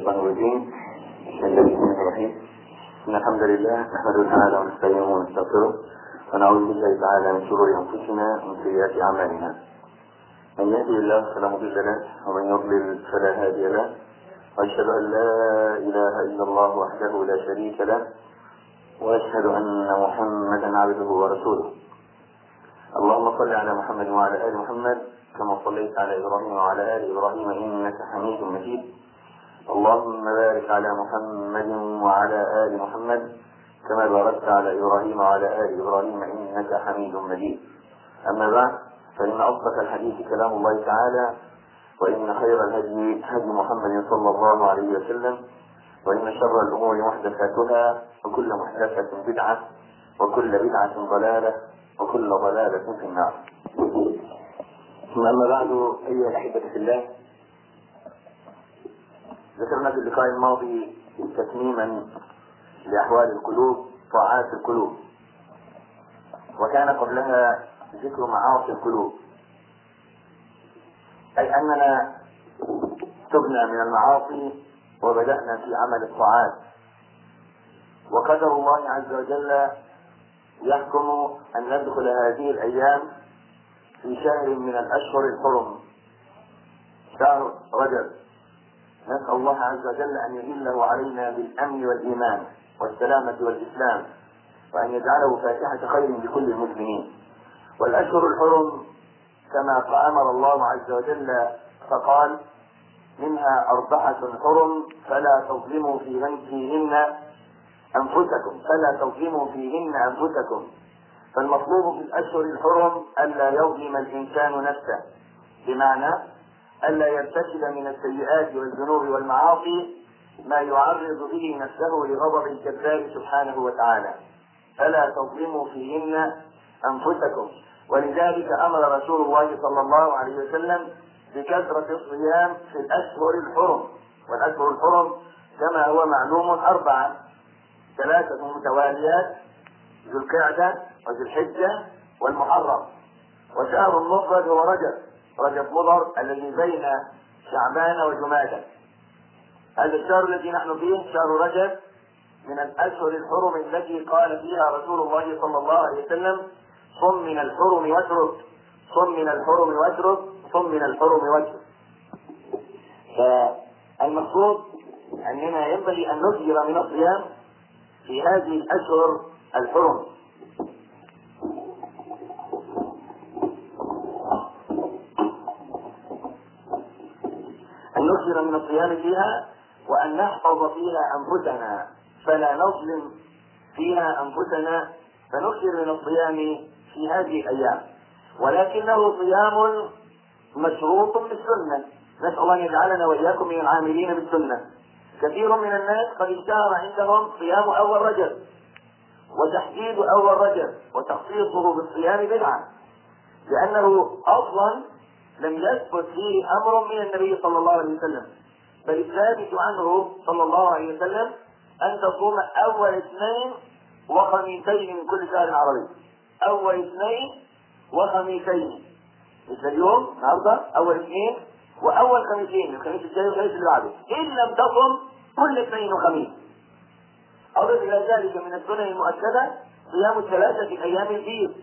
الشيطان الرجيم. بسم الله الرحمن الرحيم. إن الحمد لله نحمده تعالى ونستعينه ونستغفره ونعوذ بالله تعالى من شرور أنفسنا ومن سيئات أعمالنا. من يهده الله فلا مضل له ومن يضلل فلا هادي له، وأشهد أن لا إله إلا الله وحده لا شريك له، وأشهد أن محمدا عبده ورسوله. اللهم صل على محمد وعلى آل محمد كما صليت على إبراهيم وعلى آل إبراهيم إنك حميد مجيد. اللهم بارك على محمد وعلى آل محمد كما باركت على إبراهيم وعلى آل إبراهيم إنك حميد مجيد. أما بعد، فإن أصدق الحديث كلام الله تعالى، وإن خير الهدي هدي محمد صلى الله عليه وسلم، وإن شر الأمور محدثاتها، وكل محدثة بدعة، وكل بدعة ضلالة، وكل ضلالة في النار. ثم أما بعد، أيها الأحبة في الله، ذكرنا في اللقاء الماضي تتميما لأحوال القلوب طاعات القلوب، وكان قبلها ذكر معاصي القلوب، أي أننا تبنى من المعاصي وبدأنا في عمل الطاعات، وقدر الله عز وجل يحكم أن ندخل هذه الأيام في شهر من الأشهر الحرم، شهر رجب. نسأل الله عز وجل أن يهله علينا بالأمن والإيمان والسلامة والإسلام، وأن يجعله فاتحة خير لكل المسلمين. والأشهر الحرم كما أمر الله عز وجل فقال: منها 4 حرم فلا تظلموا فيهن أنفسكم. فالمطلوب في الأشهر الحرم ألا يظلم الإنسان نفسه، بمعنى ألا يرتكب من السيئات والذنوب والمعاصي ما يعرض به نفسه لغضب الجبار سبحانه وتعالى. فلا تظلموا فيهن أنفسكم. ولذلك أمر رسول الله صلى الله عليه وسلم بكثرة الصيام في الأشهر الحرم. والأشهر الحرم كما هو معلوم 4: 3 متواليات: ذو القعدة وذو الحجة والمحرم. وشهر المفرد هو رجب مضر الذي بين شعبان وجمادى. هذا الشهر الذي نحن فيه شهر رجب من الأشهر الحرم التي قال فيها رسول الله صلى الله عليه وسلم: صم من الحرم واترك، صم من الحرم واترك، صم من الحرم واترك. فالمقصود أننا ينبغي أن نكثر من الصيام في هذه الأشهر الحرم، أن نكثر من الصيام فيها، وأن نحفظ فيها أنفسنا فلا نظلم فيها أنفسنا، فنكثر من الصيام في هذه الأيام. ولكنه صيام مشروط بالسنة، نسأل الله أن يجعلنا وإياكم من العاملين بالسنة. كثير من الناس قد اشتهر عندهم صيام أول رجب، وتحديد أول رجب وتخصيصه بالصيام بدعة، لأنه أصلا لم يثبت فيه أمر من النبي صلى الله عليه وسلم، بل الثابت عنه صلى الله عليه وسلم أن تصوم أول 2 وخميسين من كل شهر عربي. أول 2 وخميسين، مثل اليوم النهارده أول 2 وأول خميسين، الخميس الجاي والخميس اللي بعده، إن لم تصم كل 2 وخميس. أضف إلى ذلك من السنن المؤكدة صيام 3 أيام البيض: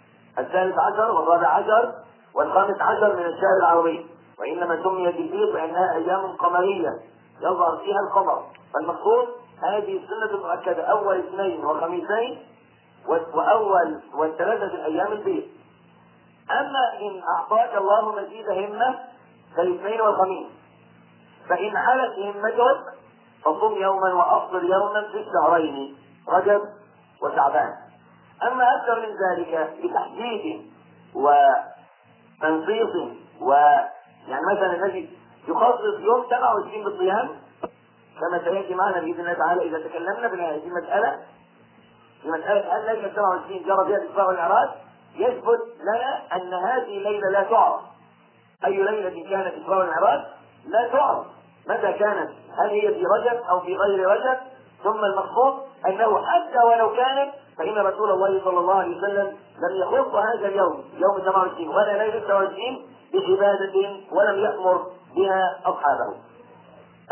13 و14 و15 من الشهر العربي، وإنما سميت البيض لأنها أيام قمرية يظهر فيها القمر. فالمقصود هذه السنة المؤكدة: أول 2 وخميسين وأول و3 أيام البيض. أما إن أعطاك الله مزيد همة فالاثنين والخميس، فإن علت همتك فصم يوما وأفطر يوما في الشهرين رجب وشعبان. أما أكثر من ذلك بتحديد وتنصيص، ويعني مثلا الذي يخصص يوم 27 بالصيام كما سيأتي معنا بإذن الله تعالى إذا تكلمنا في هذه المسألة، في مسألة هل ليلة 27 جرى فيها الإسراء والمعراج، يثبت لنا أن هذه الليلة لا تعرف. أي ليلة كانت الإسراء والمعراج لا تعرف متى كانت، هل هي في رجب أو في غير رجب. ثم المقصود أنه حتى ولو كانت فإن رسول الله صلى الله عليه وسلم لم يخص هذا اليوم، يوم 27 ولا ليلة 27 بعبادة، ولم يأمر بها أصحابه.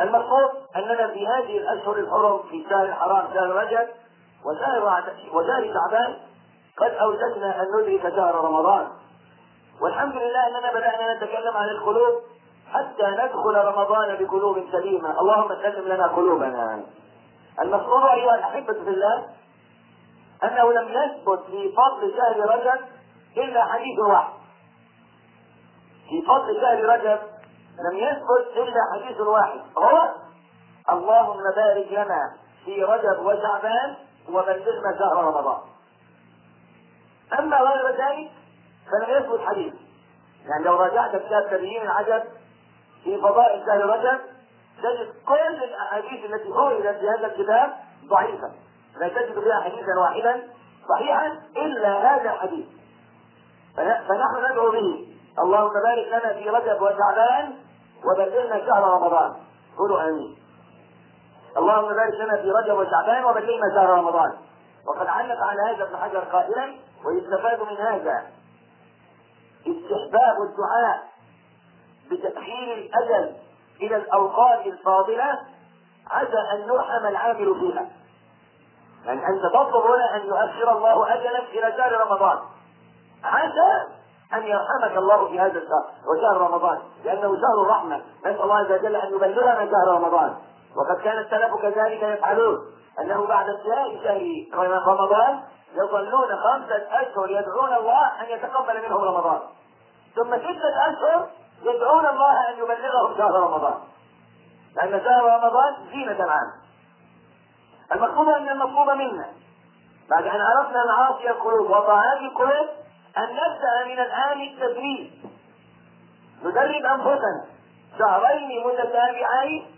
المقصود أننا في هذه الأشهر الحرم، في شهر الحرام شهر رجب وشهر شعبان، قد أوشكنا أن ندرك شهر رمضان. والحمد لله أننا بدأنا نتكلم عن القلوب حتى ندخل رمضان بقلوب سليمة. اللهم سلم لنا قلوبنا. المقصود أيها الأحبة في الله أنه لم يثبت في فضل شهر رجب إلا حديث واحد. في فضل شهر رجب لم يثبت إلا حديث واحد، هو اللهم بارك لنا في رجب وشعبان وبلغنا شهر رمضان. أما غير ذلك فلم يثبت حديث. يعني لو راجعت كتاب تبيين العجب في فضائل شهر رجب تجد كل الأحاديث التي أوردت في هذا الكتاب ضعيفة، لا تجد فيها حديثا واحدا صحيحا إلا هذا الحديث. فنحن ندعو به اللهم بارك لنا في رجب وشعبان وبلغنا شهر رمضان. قولوا آمين. اللهم بارك لنا في رجب وشعبان وبلغنا شهر رمضان. وقد علق على هذا ابن حجر قائلا: ويستفاد من هذا استحباب الدعاء بتأخير الأجل إلى الأوقات الفاضلة عسى أن يرحم العامل فيها. يعني أنت تطلب هنا أن يؤخر الله أجلك إلى شهر رمضان عسى أن يرحمك الله في هذا الشهر وشهر رمضان، لأنه شهر الرحمة. نسأل الله عز وجل أن يبلغنا شهر رمضان. وقد كان السلف كذلك يفعلون، أنه بعد انتهاء شهر رمضان يظلون 5 أشهر يدعون الله أن يتقبل منهم رمضان، ثم 6 أشهر يدعون الله أن يبلغهم شهر رمضان، لأن شهر رمضان زينة العام. المقصود أن المطلوب منا بعد أن عرفنا معاصي القلوب وطاعات القلوب أن نبدأ من الآن التدريب، ندرب أنفسنا شهرين متتابعين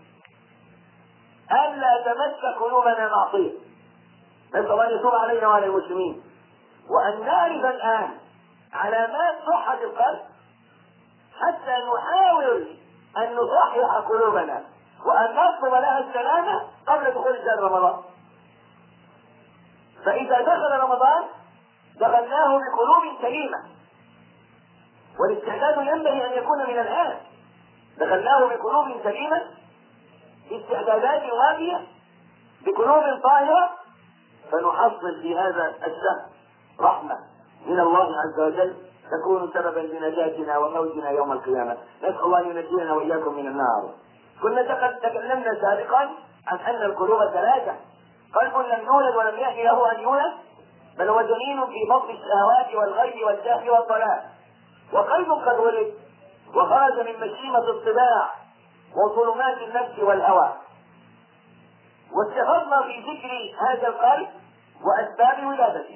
ألا تمس قلوبنا معصية. نسأل الله أن يتوب علينا وعلى المسلمين، وأن نعرف الآن علامات صحة القلب حتى نحاول أن نصحح قلوبنا وأن نطلب لها السلامة قبل دخول شهر رمضان. فإذا دخل رمضان دخلناه بقلوب سليمة، والاستعداد ينبغي أن يكون من الآن. دخلناه بقلوب سليمة، باستعدادات وافية، بقلوب طاهرة، فنحصل في هذا الشهر رحمة من الله عز وجل تكون سببا لنجاتنا وموتنا يوم القيامة. نسأل الله أن ينجينا وإياكم من النار. كنا تكلمنا سابقا عن أن القلوب 3: قلب لم يولد ولم يأتي له أن يولد، بل هو جنين في بطن الشهوات والغي والجهل والضلال، وقلب قد ولد وخرج من مشيمة الطباع وظلمات النفس والهوى. واستفدنا في ذكر هذا القلب وأسباب ولادته.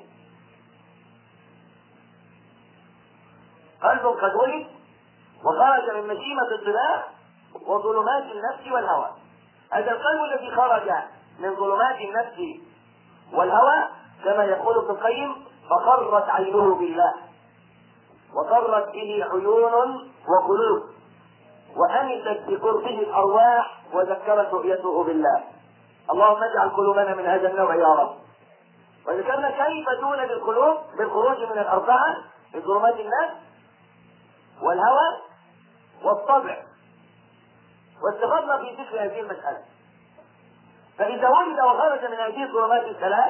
قلب قد ولد وخرج من مشيمة الطباع وظلمات النفس والهوى. هذا القلب الذي خرج من ظلمات النفس والهوى كما يقول ابن القيم: فقرت عينه بالله وقرت به عيون وقلوب وأنست بقربه الأرواح وذكرت رؤيته بالله. اللهم اجعل قلوبنا من هذا النوع يا رب. وذكرنا كيف تولد القلوب بالخروج من الأربعة: من ظلمات النفس والهوى والطبع. واستفدنا في ذكر هذه المسألة. فإذا ولد وخرج من هذه الظلمات الثلاث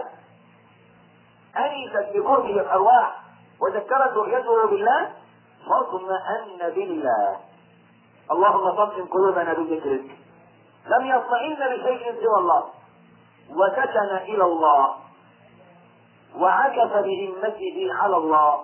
أنست بقربه الأرواح وذكرت رؤيته بالله واطمأن بالله. اللهم طمئن قلوبنا بذكرك. لم يطمئن بشيء سوى الله، وسكن إلى الله، وعكف بهمته على الله،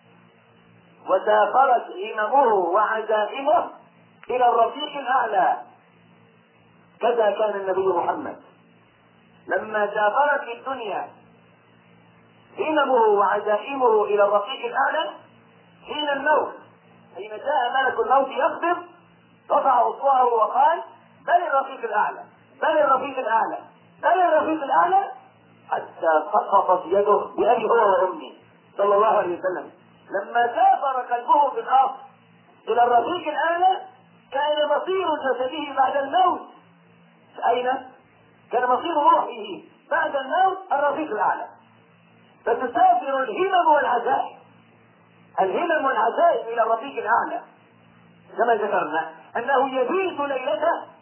وسافرت هممه وعزائمه إلى الرفيق الأعلى. كذا كان النبي محمد لما سافرت في الدنيا هممه وعزائمه إلى الرفيق الأعلى حين الموت، حين جاء ملك الموت يخبر رفع أصبعه وقال: بل الرفيق الأعلى، بل الرفيق الأعلى، بل الرفيق الأعلى، حتى سقطت يده بأبي هو وأمي صلى الله عليه وسلم. لما سافر قلبه في الأرض إلى الرفيق الأعلى كان مصير جسده بعد الموت أين؟ كان مصير روحه بعد الموت الرفيق الأعلى. فتسافر الهمم والعزائم، الهمم والعزائم إلى الرفيق الأعلى. كما ذكرنا أنه يبيت ليلته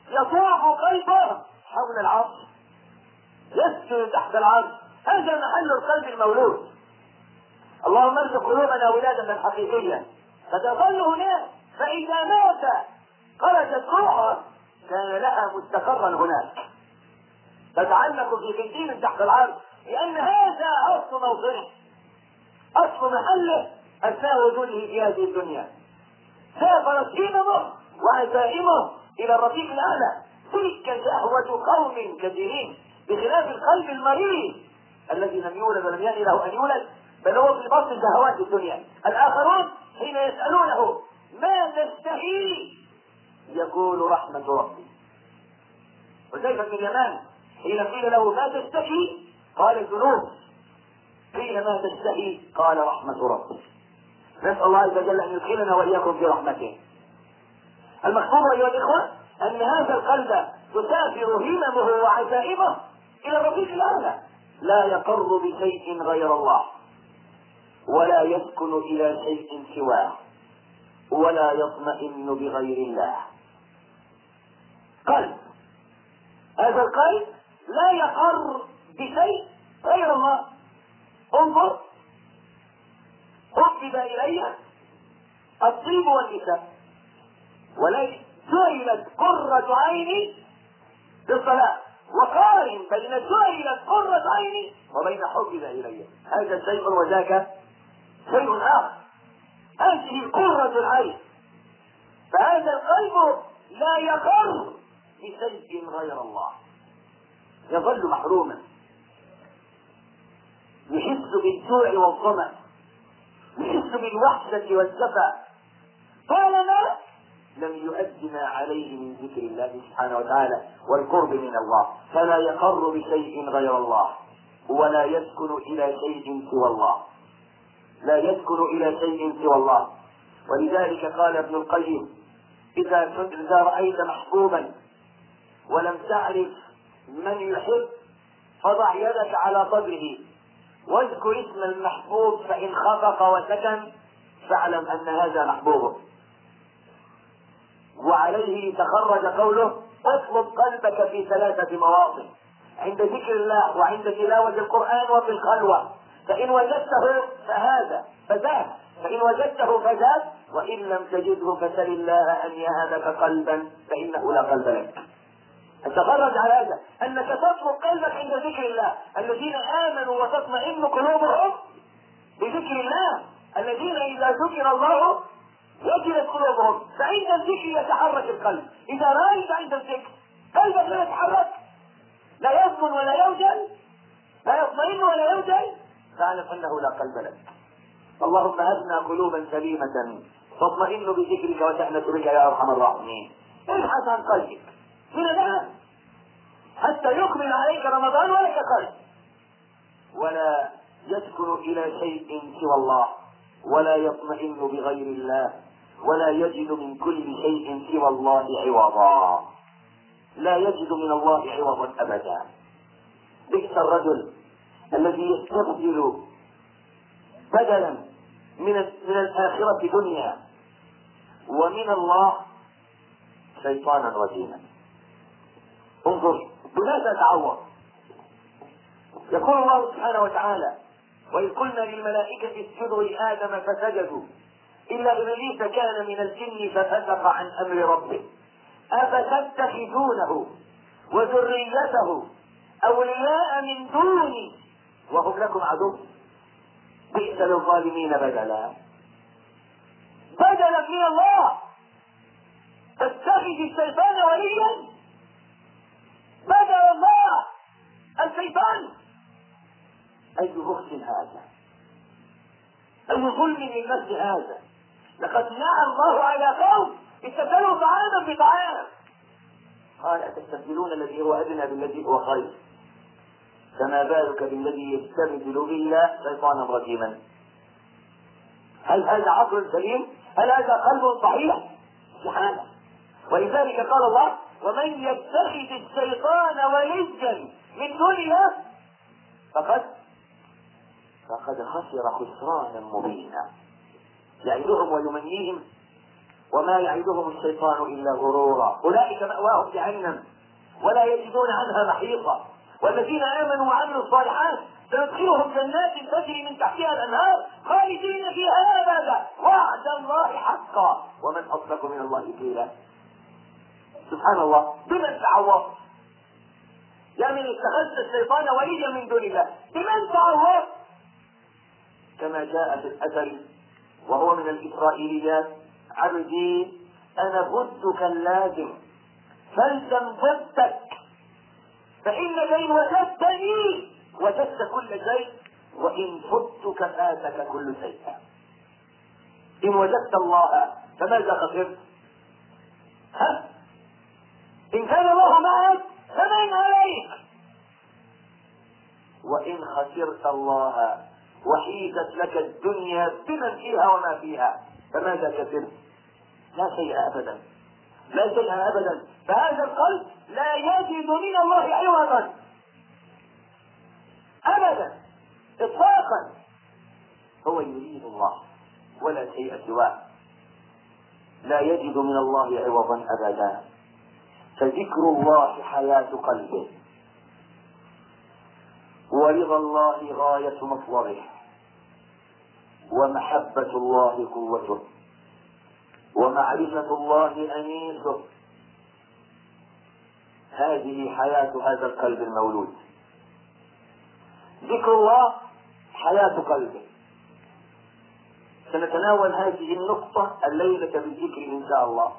يطوف قلبه حول العرش، يسجد تحت العرش. هذا محل القلب المولود. اللهم ارزق قلوبنا ولادة حقيقية فتظل هناك، فإذا مات خرجت روحه كان لها مستقرا هناك، تتعلق في قنديل تحت العرش، لأن هذا أصل موضعه، أصل محله أثناء وجوده في هذه الدنيا. سافرت هممه وعزائمه إلى الرفيق الأعلى. تلك شهوة قوم كثيرين، بخلاف القلب المريض الذي لم يولد ولم يأن له أن يولد، بل هو في بطن شهوات الدنيا. الآخرون حين يسألونه ما تشتهي يقول رحمة ربي. وزيد بن اليمان حين قيل له ما تشتهي قال الذنوب، قيل ما تشتهي قال رحمة ربي. نسأل الله عز وجل أن يدخلنا وإياكم في رحمته. المحفوظ أيها الإخوة أن هذا القلب تسافر هممه وعزائمه إلى الرفيق الأعلى، لا يقر بشيء غير الله، ولا يسكن إلى شيء سواه، ولا يطمئن بغير الله. قلب، هذا القلب لا يقر بشيء غير الله. انظر، حبب إلي الطيب والنساء، ولكن جعلت قرة عيني بالصلاة، وقارن بين جعلت قرة عيني وبين حبب إلي، هذا شيء وذاك شيء آخر. هذه قرة العين، فهذا القلب لا يقر بشيء غير الله، يظل محروما، يحس بالجوع والظمأ، يحس بالوحشة والجفا طالما لم يؤد ما عليه من ذكر الله سبحانه وتعالى والقرب من الله، فلا يقر بشيء غير الله، ولا يسكن إلى شيء سوى الله، لا يسكن إلى شيء سوى الله. ولذلك قال ابن القيم إذا رأيت محبوبا ولم تعرف من يحب فضع يدك على صدره واذكر اسم المحبوب، فإن خفق وسكن فاعلم أن هذا محبوبه. وعليه تخرج قوله اطلب قلبك في 3 مواطن: عند ذكر الله، وعند تلاوة القرآن، وفي الخلوة. فإن وجدته فهذا فذاك، فإن وجدته فذاك، وإن لم تجده فسل الله أن يهبك قلبا فإنه لا قلب لك. تخرج على هذا أنك تطلب قلبك عند ذكر الله. الذين آمنوا وتطمئن قلوبهم بذكر الله، الذين إذا ذكر الله وجلت قلوبهم، فعند الذكر يتحرك القلب. إذا رأيت عند الذكر قلبك لا يتحرك، لا يسكن ولا يوجل، لا يطمئن ولا يوجل، فاعلم أنه لا قلب لك. اللهم هبنا قلوبا سليمة تطمئن بذكرك وتأنس بك يا أرحم الراحمين. ابحث عن قلبك من الآن حتى يقبل عليك رمضان ولك قلب، ولا يسكن إلى شيء سوى الله، ولا يطمئن بغير الله، ولا يجد من كل شيء سوى الله عوضا، لا يجد من الله عوضا أبدا. بئس الرجل الذي يستبدل بدلا من الآخرة دنيا ومن الله شيطانا رجيما. انظر بماذا تعوض. يقول الله سبحانه وتعالى: وإذ قلنا للملائكة اسجدوا لآدم فسجدوا إلا إبليس كان من الجن ففسق عن أمر ربه أفتتخذونه وذريته أولياء من دوني وهم لكم عدو بئس للظالمين بدلا. بدلا من الله تتخذ الشيطان وليا، بدل الله الشيطان. أي بخس هذا، أي ظلم للنفس هذا. لقد نعى الله على قوم استبدلوا طعاما بطعام، قال أتستبدلون الذي هو أدنى بالذي هو خير، فما بالك بالذي يستبدل بالله شيطانا رجيما. هل هذا عقل سليم؟ هل هذا قلب صحيح؟ سبحانه. ولذلك قال الله: ومن يتخذ الشيطان وليا من دون الله فقد خسر خسرانا مبينا. يعدهم ويمنيهم وما يعدهم الشيطان إلا غرورا. أولئك مأواهم جهنم ولا يجدون عنها محيطا. والذين آمنوا وعملوا الصالحات سندخلهم جنات تجري من تحتها الأنهار خالدين فيها أبدا وعد الله حقا ومن أصدق من الله قيلا. سبحان الله. بمن تعوض؟ يا من اتخذت الشيطان وليا من دون الله، بمن تعوض؟ كما جاء في الأثر وهو من الإسرائيليات: عبدي أنا بدك اللازم فالزم بدك، فإنك إن وجدتني وجدت كل شيء، وإن فتك فاتك كل شيء. إن وجدت الله فماذا خسرت؟ إن كان الله معك فمن عليك؟ وإن خسرت الله وحيدت لك الدنيا بمن فيها وما فيها فماذا كسبت؟ لا شيء أبدا، لا شيء أبدا. فهذا القلب لا يجد من الله عوضا أبدا إطلاقا، هو يريد الله ولا شيء سواه، لا يجد من الله عوضا أبدا. فذكر الله حياة قلبه، ورضا الله غاية مطلبه، ومحبة الله قوته، ومعرفة الله أنيسه. هذه حياة هذا القلب المولود. ذكر الله حياة قلبه. سنتناول هذه النقطة الليلة بالذكر إن شاء الله.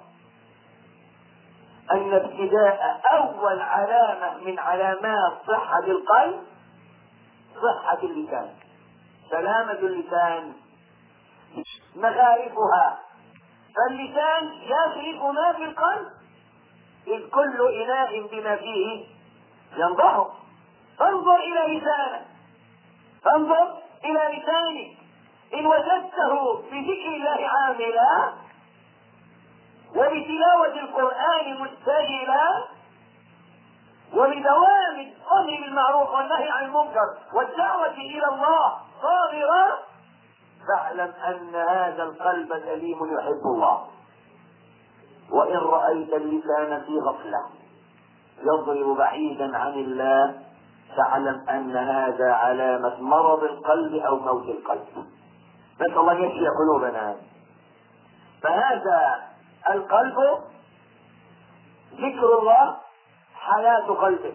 أن ابتداء أول علامة من علامات صحة القلب صحة اللسان، سلامة اللسان، مغارفها. فاللسان يغرف ما في القلب، إذ كل إناء بما فيه ينضحه. فانظر إلى لسانك، فانظر إلى لسانك، إن وجدته بذكر الله عاملا وبتلاوة القرآن مستجلا وبدوام الأمر بالمعروف والنهي عن المنكر والدعوة إلى الله صابرا، فاعلم أن هذا القلب سليم يحب الله. وإن رأيت اللسان في غفلة يضرب بعيدا عن الله فاعلم أن هذا علامة مرض القلب أو موت القلب. نسأل الله أن يشفي قلوبنا. فهذا القلب ذكر الله حياة قلبه،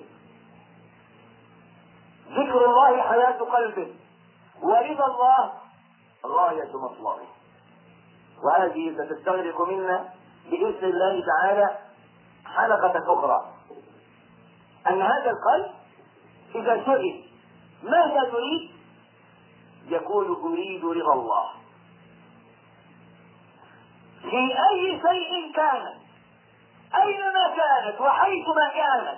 ذكر الله حياة قلبه، ورضا الله غاية مطلبه. وهذه ستستغرق منا بإذن الله تعالى حلقة أخرى. أن هذا القلب إذا سئل ماذا تريد يقول أريد رضا الله في أي شيء كانت، أينما كانت وحيثما كانت.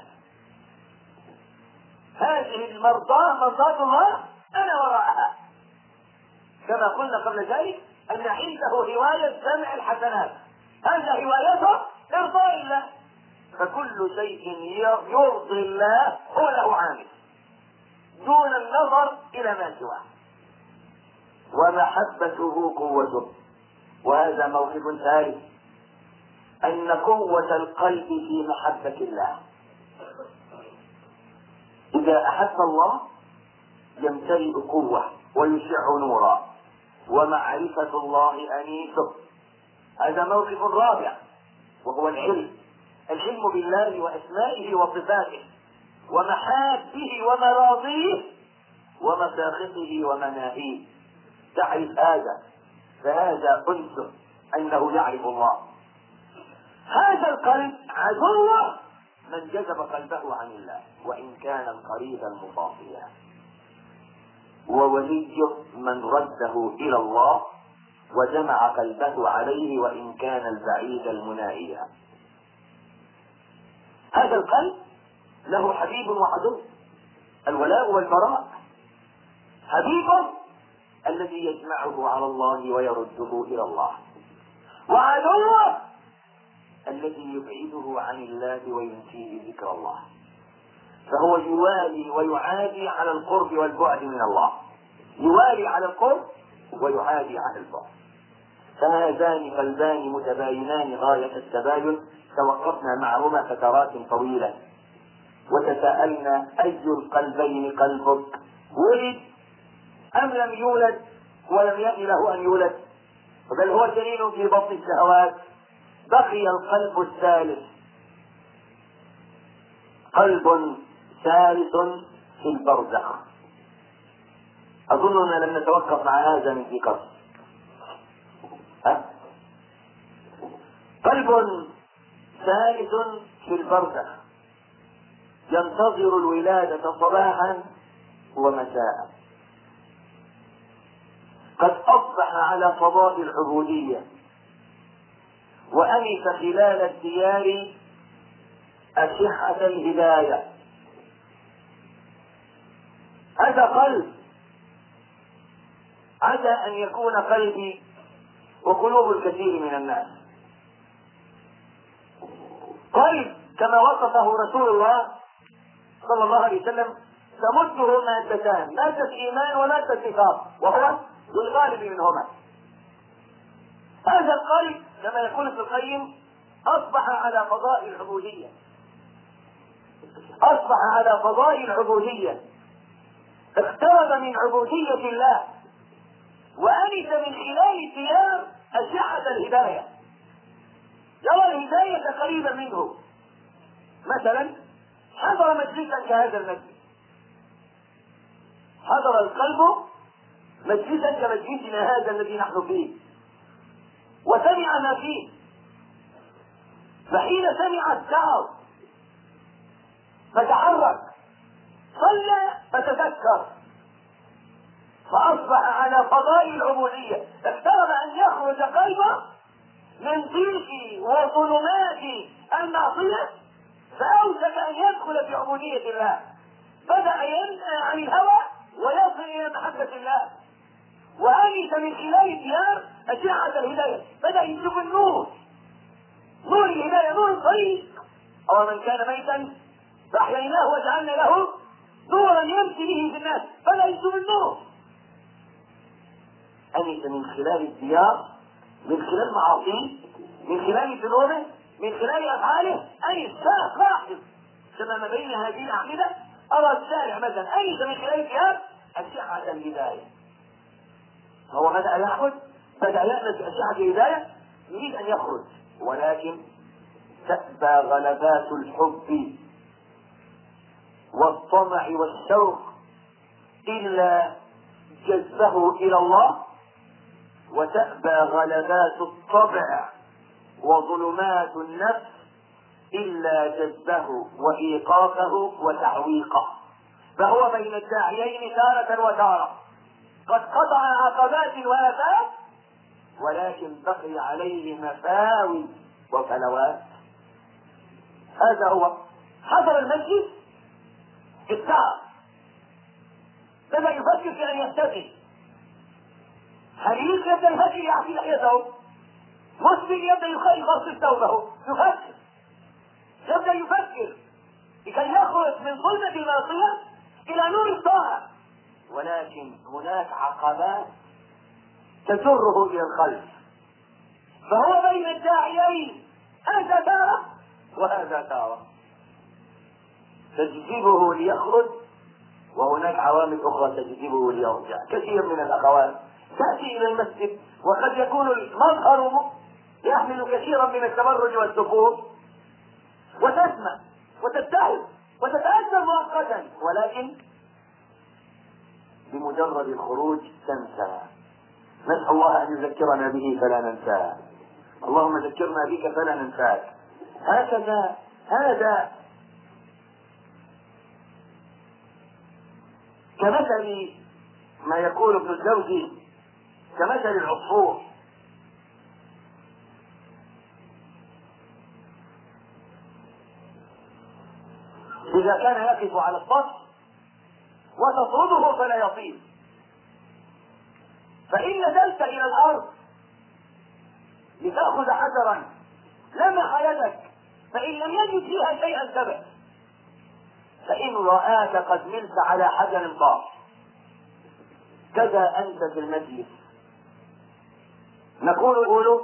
هذه مرضاة الله أنا وراءها، كما قلنا قبل ذلك أن عنده هواية سمع الحسنات، هذا هوايته إرضاء الله، فكل شيء يرضي الله هو له عامل دون النظر إلى ما سواه. ومحبته قوته، وهذا موقف ثالث، أن قوة القلب في محبة الله. إذا أحب الله يمتلئ قوة ويشع نورا، ومعرفة الله أنيسه. هذا موقف رابع وهو العلم بالله وأسمائه وصفاته ومحابه ومراضيه ومساخطه ومناهيه. تعرف هذا فهذا أنس أنه يعرف الله. هذا القلب عدو من جذب قلبه عن الله وإن كان القريب المصافيا، ووليه من رده إلى الله وجمع قلبه عليه وإن كان البعيد المنائيا. هذا القلب له حبيب وعدو، الولاء والبراء. حبيبه الذي يجمعه على الله ويرده إلى الله، وعدوه الذي يبعده عن الله وينسيه ذكر الله. فهو يوالي ويعادي على القرب والبعد من الله، يوالي على القرب ويعادي على البعد. فهذان قلبان متباينان غاية التباين، توقفنا معهما فترات طويلة وتساءلنا أي القلبين قلبك؟ ولد أم لم يولد ولم يأن له أن يولد؟ بل هو جنين في بطن الشهوات. بقي القلب الثالث، قلب ثالث في البرزخ. أظننا لم نتوقف مع هذا من ذكر. قلب ثالث في البرزخ ينتظر الولادة صباحا ومساء، قد أصبح على فضاء العبودية وأنف خلال الديار أشحة الهداية. هذا قلب عسى أن يكون قلبي وقلوب الكثير من الناس. قلب كما وصفه رسول الله صلى الله عليه وسلم تمده مادتان، مادة إيمان ومادة نفاق، وهو للغالب منهما. هذا القلب كما يقول ابن القيم أصبح على فضاء العبودية، أصبح على فضاء العبودية، اقترب من عبودية الله وأنس من خلال الديار أشعة الهداية، يرى الهداية قريبا منه. مثلا حضر مجلسا كهذا المجلس، حضر القلب مجلسا كمجلسنا هذا الذي نحن فيه وسمع ما فيه، فحين سمع الدعوة فتحرك، صلى فتذكر، فأصبح على فضاء العبودية، اقترب أن يخرج قلبه من ضيق وظلمات المعصية، فأوشك أن يدخل في عبودية الله، بدأ ينأى عن الهوى ويصل إلى محبة الله، وأنس من خلال الديار أشعة الهداية، بدأ يشوف النور، نور الهداية، نور الطريق. أو من كان ميتا فأحييناه وجعلنا له نورا يمشي به في الناس، بدأ يشوف النور. أنس من خلال الديار، من خلال معاصيه، من خلال ذنوبه، من خلال أفعاله، أنس لاحظ كما ما بين هذه الأعمدة أرى الشارع مثلا، أنس من خلال الديار أشعة الهداية. هو بدأ يأخذ، بدأ يأنس أشعة الهداية، يريد أن يخرج، ولكن تأبى غلبات الحب والطمع والشوق إلا جذبه إلى الله، وتأبى غلبات الطبع وظلمات النفس إلا جذبه وإيقافه وتعويقه، فهو بين الداعيين تارة وتارة، قد قطع عقبات وآفات، ولكن بقي عليه مفاوي وفلوات. هذا هو. حضر المسجد، ابتعد، بدأ يفكر في أن يستقي، حريق يبدأ يفكر يعفي لحيته، مسبل يبدأ يخصص ثوبه، يبدأ يفكر لكي يخرج من ظلمة المعصية إلى نور الطاعة، ولكن هناك عقبات تجره إلى الخلف، فهو بين الداعيين، هذا تارة وهذا تارة، تجذبه ليخرج، وهناك عوامل أخرى تجذبه ليرجع. كثير من الأخوات تأتي إلى المسجد وقد يكون المظهر يحمل كثيرا من التبرج والسفور، وتسمع وتتعب وتتأثر مؤقتا، ولكن بمجرد الخروج تنسى. نسأل الله أن يذكرنا به فلا ننساه. اللهم ذكرنا بك فلا ننساك. هكذا هذا كمثل ما يقول ابن الجوزي، كمثل العصفور، إذا كان يقف على السطح وتطرده فلا يطير، فإن نزلت إلى الأرض لتأخذ حجرا لمح يدك، فإن لم يجد فيها شيئا ثبت، فإن رآك قد ملت على حجر طاح. كذا أنت في المجلس، نقول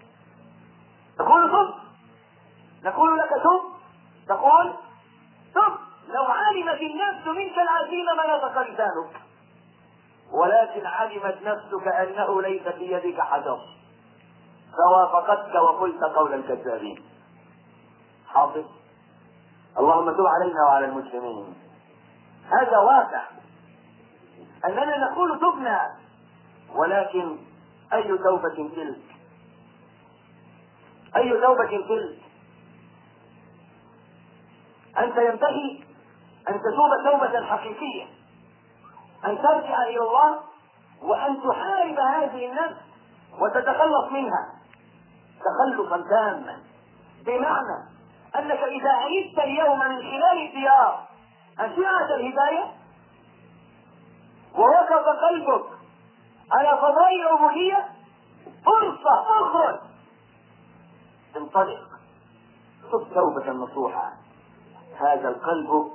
تب، نقول لك تب، تقول تب. لو علمت النفس منك العزيمة ما نطق لسانك، ولكن علمت نفسك أنه ليس في يدك حجر فوافقتك وقلت قول الكذابين. حاضر. اللهم تب علينا وعلى المسلمين. هذا واقع أننا نقول تبنا، ولكن أي توبة تلك؟ أي توبة تلك؟ أنت ينبغي أن تتوب توبة حقيقية، أن ترجع إلى الله وأن تحارب هذه النفس وتتخلص منها تخلصا تاما، بمعنى أنك إذا عيشت اليوم من خلال الديار أشعة الهداية ووقف قلبك على فضاء العبودية، فرصة أخرى انطلق، تب توبة نصوحة. هذا القلب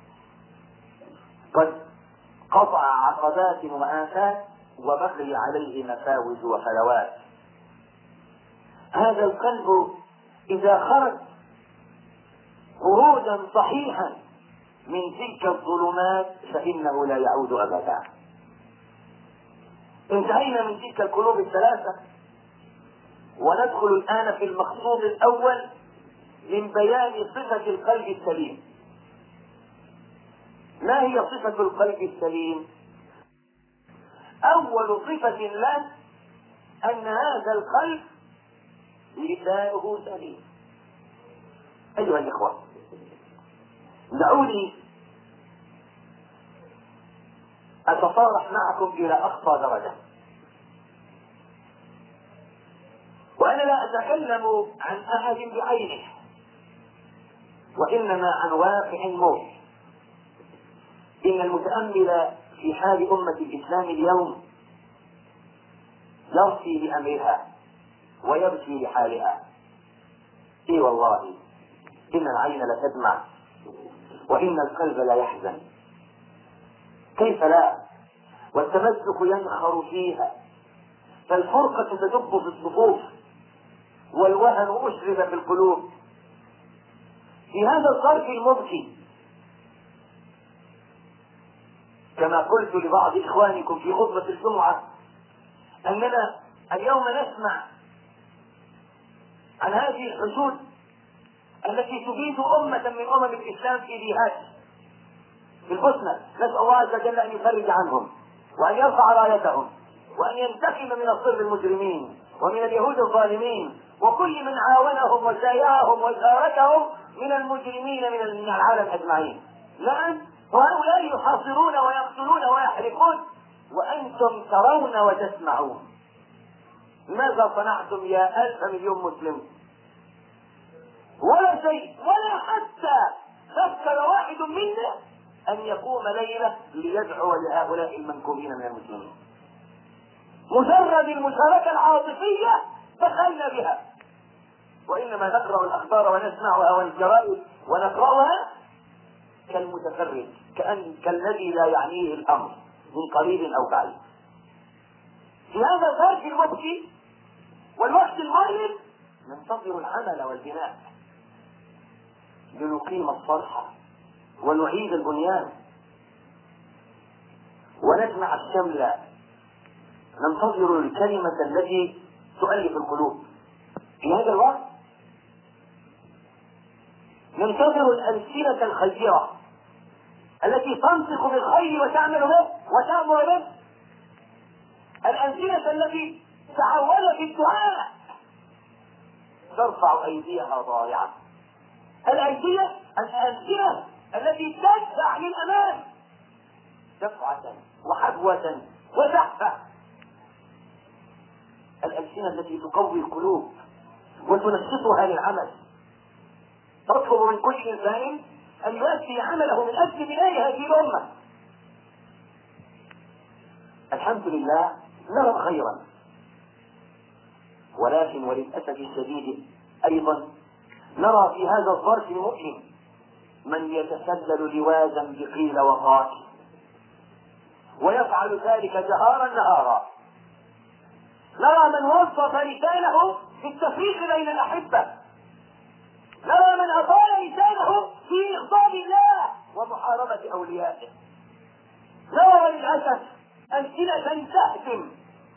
قد قطع عقبات وآفات وبقي عليه مفاوز وفلوات. هذا القلب إذا خرج خروجا صحيحا من تلك الظلمات فإنه لا يعود أبدا. انتهينا من تلك القلوب الثلاثة وندخل الآن في المقصود الأول من بيان صفة القلب السليم. ما هي صفة القلب السليم؟ أول صفة له أن هذا القلب لسانه سليم. أيها الإخوة، دعوني أتصارح معكم إلى أقصى درجة، وأنا لا أتكلم عن أحد بعينه وإنما عن واقع موت. إن المتأمل في حال أمة الإسلام اليوم يرثي لأمرها ويبكي لحالها. إي والله إن العين لتدمع وإن القلب لا يحزن، كيف لا؟ والتمسك ينخر فيها، فالفرقة تدب في الصفوف والوهن أشرب في القلوب. في هذا الظرف المبكي كما قلت لبعض إخوانكم في خطبة الجمعة أننا اليوم نسمع عن هذه الحشود التي تبيد أمة من أمم الإسلام في ديهات في البوسنة. نسأل الله عز وجل أن يفرج عنهم وأن يرفع رايتهم وأن ينتقم من الصرب المجرمين ومن اليهود الظالمين وكل من عاونهم وسايعهم وشاركهم من المجرمين من العالم أجمعين. لأن وهؤلاء يحاصرون ويقتلون ويحرقون وأنتم ترون وتسمعون. ماذا صنعتم يا 1000 مليون مسلم؟ ولا شيء، ولا حتى فكر واحد منا أن يقوم ليلة ليدعو لهؤلاء المنكوبين من المسلمين. مجرد المشاركة العاطفية دخلنا بها، وإنما نقرأ الأخبار ونسمعها والجرائد ونقرأها كالمتفرج، كالذي لا يعنيه الأمر من قريب أو بعيد. في هذا الظرف المبكي والوقت المؤلم ننتظر العمل والبناء لنقيم الصرح ونعيد البنيان ونجمع الشمل. ننتظر الكلمة التي تؤلف القلوب. في هذا الوقت ننتظر الألسنة الخيرة التي تنطق بالخير وتعمل به وتأمر به، الألسنة التي تعودت الدعاء ترفع أيديها ضارعة، الألسنة التي تدفع للأمام دفعة وحبوة وزحفة، الألسنة التي تقوي القلوب وتنشطها للعمل، تطلب من كل إنسان أن يؤدي عمله من أجل بناء هذه الأمة. الحمد لله نرى خيرا، ولكن وللأسف الشديد أيضا نرى في هذا الظرف المؤلم من يتسلل لوازا بقيل وقال ويفعل ذلك جهارا نهارا. نرى من وظف لسانه في التفريق بين الأحبة، نرى من أطال لسانه في إغضاب الله ومحاربة أوليائه، نرى للأسف ألسنة تهدم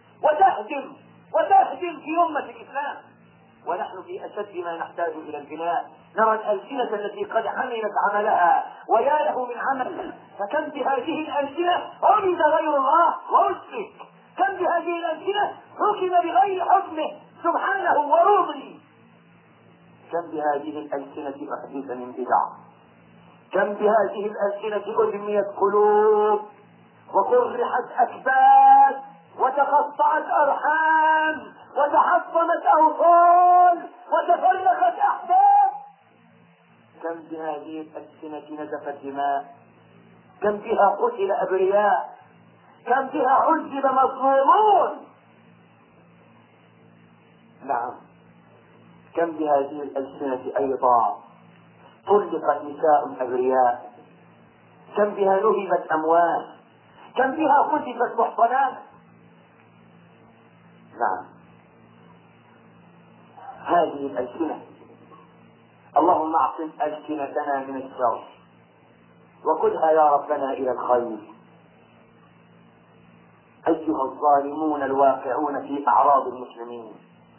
وتهدم في أمة الإسلام، ونحن في أشد ما نحتاج إلى البناء. نرى الألسنة التي قد عملت عملها ويا له من عمل، فكم بهذه الألسنة عبد غير الله وأشرك، كم بهذه الألسنة حكم بغير حكمه سبحانه ورضي، كم بهذه الألسنة أحدث من بدع، كم بهذه الألسنة أدميت قلوب وقرحت أكباد وتقطعت أرحام وتحطمت أوصال وتفرقت أحباب، كم بهذه الألسنة نزفت دماء، كم بها قتل أبرياء، كم بها عذب مظلومون. نعم، كم بهذه الألسنة أيضا طلقت نساء أبرياء، كم بها نهبت أموال، كم بها قذفت محصنات. نعم، هذه الألسنة اللهم اعصم ألسنتنا من الشر وقدها يا ربنا إلى الخير. أيها الظالمون الواقعون في أعراض المسلمين،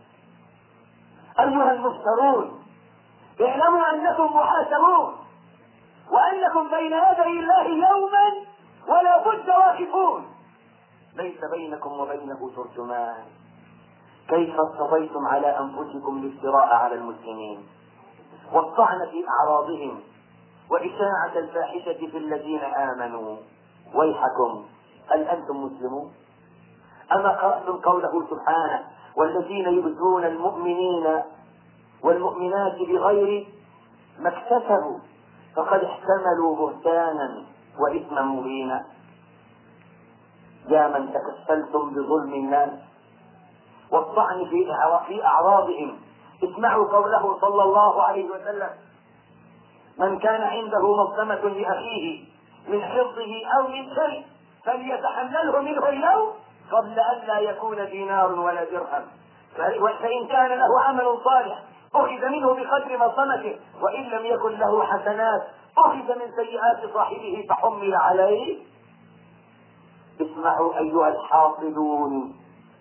أيها المفترون، اعلموا أنكم محاسبون وأنكم بين يدي الله يوما ولا بد واقفون، ليس بينكم وبينه ترجمان. كيف اقتضيتم على أنفسكم الافتراء على المسلمين والطعن في أعراضهم وإشاعة الفاحشة في الذين آمنوا؟ ويحكم، هل أنتم مسلمون؟ أما قرأتم قوله سبحانه: والذين يؤذون المؤمنين والمؤمنات بغير ما اكتسبوا فقد احتملوا بهتانا وإثما مبينا. يا من تكفلتم بظلم الناس والطعن في أعراضهم، اسمعوا قوله صلى الله عليه وسلم: من كان عنده مظلمة لأخيه من حفظه أو من شيء فليتحمله منه اليوم قبل أن لا يكون دينار ولا درهم، فإن كان له عمل صالح أخذ منه بقدر مظلمته، وإن لم يكن له حسنات أخذ من سيئات صاحبه فحمل عليه. اسمعوا أيها الحاصدون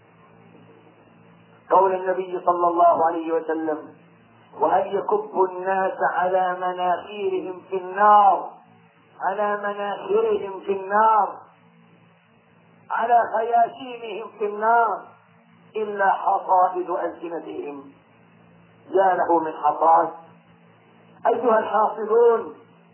قول النبي صلى الله عليه وسلم: وهل يكب الناس على مناخرهم في النار، على مناخرهم في النار، على خياشيمهم في النار إلا حصائد ألسنتهم. يا له من حصاد. أيها الحاصدون،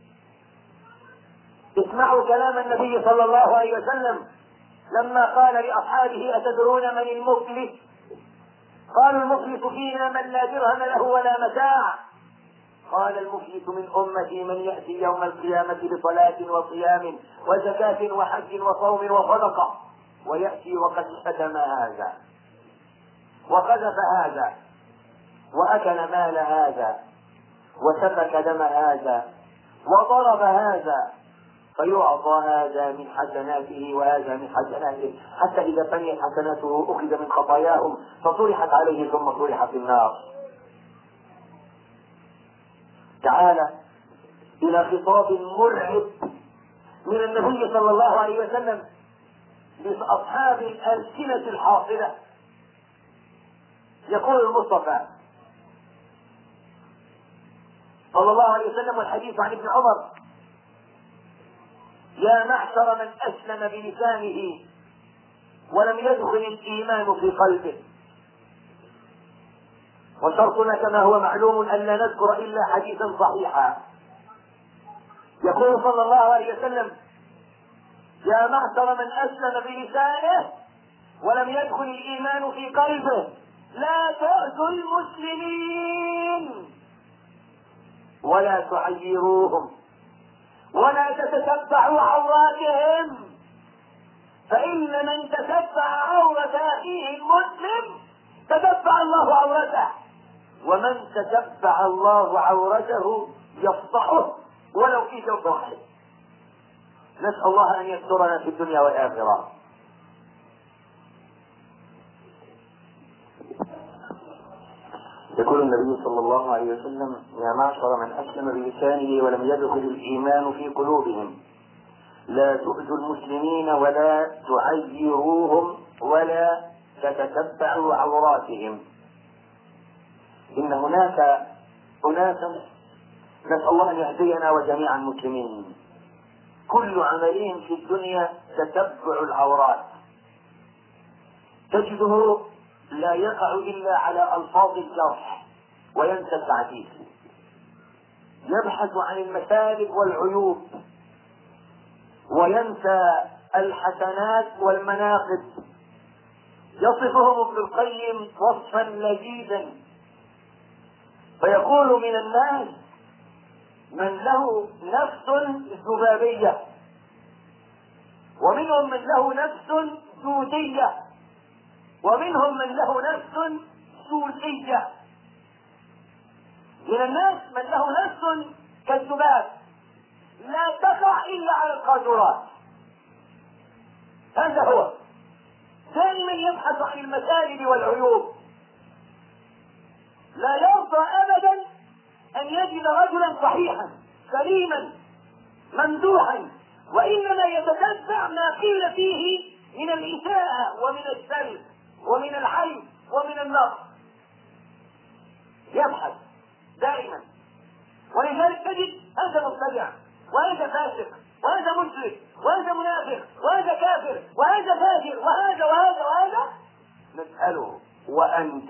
اسمعوا كلام النبي صلى الله عليه وسلم لما قال لأصحابه: أتدرون من المفلس؟ قالوا: المفلس فينا من لا درهم له ولا متاع. قال: المفلس من أمتي من يأتي يوم القيامة بصلاة وصيام وزكاة وحج وصوم وصدقة، ويأتي وقد شتم هذا وقذف هذا وأكل مال هذا وسفك دم هذا وضرب هذا، فيعطى هذا من حسناته وهذا من حسناته، حتى إذا فنيت حسناته أخذ من خطاياهم فطرحت عليه ثم طرح في النار. تعالى إلى خطاب مرعب من النبي صلى الله عليه وسلم لأصحاب الألسنة الحاصلة. يقول المصطفى صلى الله عليه وسلم، والحديث عن ابن عمر: يا معشر من أسلم بلسانه ولم يدخل الإيمان في قلبه. وشرطنا كما هو معلوم أن لا نذكر إلا حديثا صحيحا. يقول صلى الله عليه وسلم: يا معشر من أسلم بلسانه ولم يدخل الإيمان في قلبه لا تؤذوا المسلمين ولا تعيروهم ولا تتتبعوا عوراتهم، فإن من تتبع عورة أخيه المسلم تتبع الله عورته، ومن تتبع الله عورته يفضحه ولو في جوف واحد. نسأل الله أن يسترنا في الدنيا والآخرة. يقول النبي صلى الله عليه وسلم: يا معشر من أسلم بلسانه ولم يدخل الإيمان في قلوبهم، لا تؤذوا المسلمين ولا تعيروهم ولا تتتبعوا عوراتهم. إن هناك أناسا نسأل الله أن يهدينا وجميع المسلمين كل عملهم في الدنيا تتبع العورات، تجده لا يقع إلا على ألفاظ الجرح وينسى التعديل، يبحث عن المسالب والعيوب وينسى الحسنات والمناقب. يصفهم ابن القيم وصفا لذيذا فيقول: من الناس من له نفس ذبابية، ومنهم من له نفس دودية، ومنهم من له نفس سوسية. من الناس من له نفس كالذباب لا تقع إلا على القاذورات، هذا هو، دائما يبحث عن المسالب والعيوب، لا يرضى أبدا أن يجد رجلا صحيحا سليما ممدوحا، وإنما يتتبع ما قيل فيه من الإساءة ومن السلب ومن العيب ومن النقص، يبحث دائما. ولذلك تجد هذا مبتدع وهذا فاسق وهذا مشرك وهذا منافق وهذا كافر وهذا فاجر وهذا وهذا وهذا. نسأله: وأنت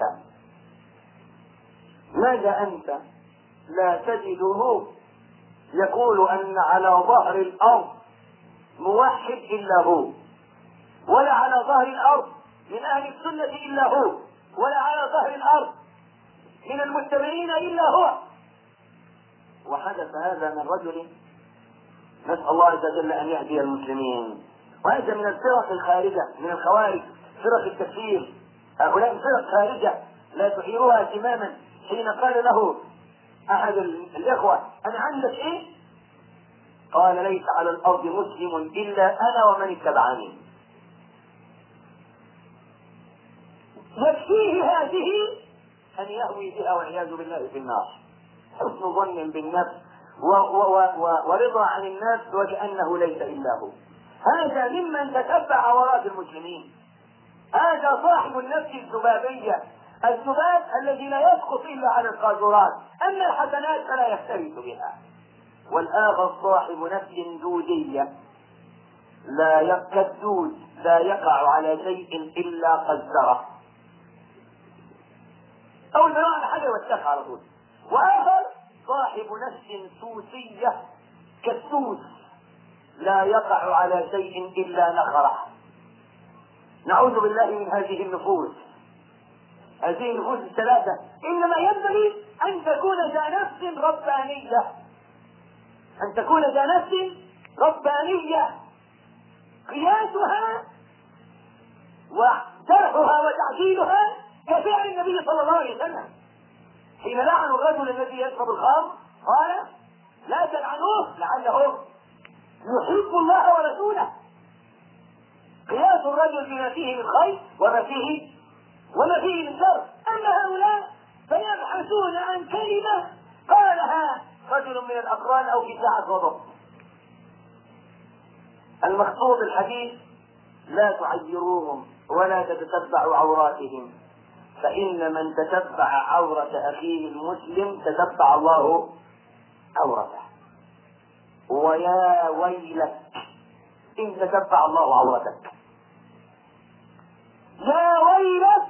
ماذا أنت؟ لا تجده يقول أن على ظهر الأرض موحد إلا هو، ولا على ظهر الأرض من أهل السنة إلا هو، ولا على ظهر الأرض من المتبعين إلا هو. وحدث هذا من رجل نسأل الله عز وجل أن يهدي المسلمين. وهذا من الفرق الخارجة من الخوارج، فرق التكفير، هؤلاء فرق خارجة لا تعيرها تماما. حين قال له أحد الإخوة: أنا عندك إيه؟ قال: ليس على الأرض مسلم إلا أنا ومن اتبعني. يكفيه هذه أن يهوي بها والعياذ بالله في النار. حسن ظن بالنفس ورضا عن الناس وكأنه ليس إلا هو. هذا ممن تتبع عورات المسلمين، هذا صاحب النفس الذبابية، الذباب الذي لا يسقط إلا على القاذورات، أما الحسنات فلا يختلط بها. والآخر صاحب نفس دودية، كالدود لا يقع على شيء إلا قذره، أول ما يقع على حاجة يوسخها على طول. وآخر صاحب نفس سوسية كالسوس لا يقع على شيء إلا نخره. نعوذ بالله من هذه النفوس، هذه النفوس الثلاثة. إنما ينبغي أن تكون ذا نفس ربانية، أن تكون ذا نفس ربانية قياسها وجرحها وتعديلها كفعل النبي صلى الله عليه وسلم حين لعنوا الرجل الذي يشرب الخمر، قال: لا تلعنوه لعله يحب الله ورسوله. قياس الرجل بما فيه من خير وما فيه من شر. أما هؤلاء فيبحثون عن كلمة قالها رجل من الأقران أو في ساعة غضب. المقصود الحديث: لا تعيروهم ولا تتتبعوا عوراتهم، فإن من تتبع عورة أخيه المسلم تتبع الله عورته. ويا ويلك إن تتبع الله عورتك، يا ويلك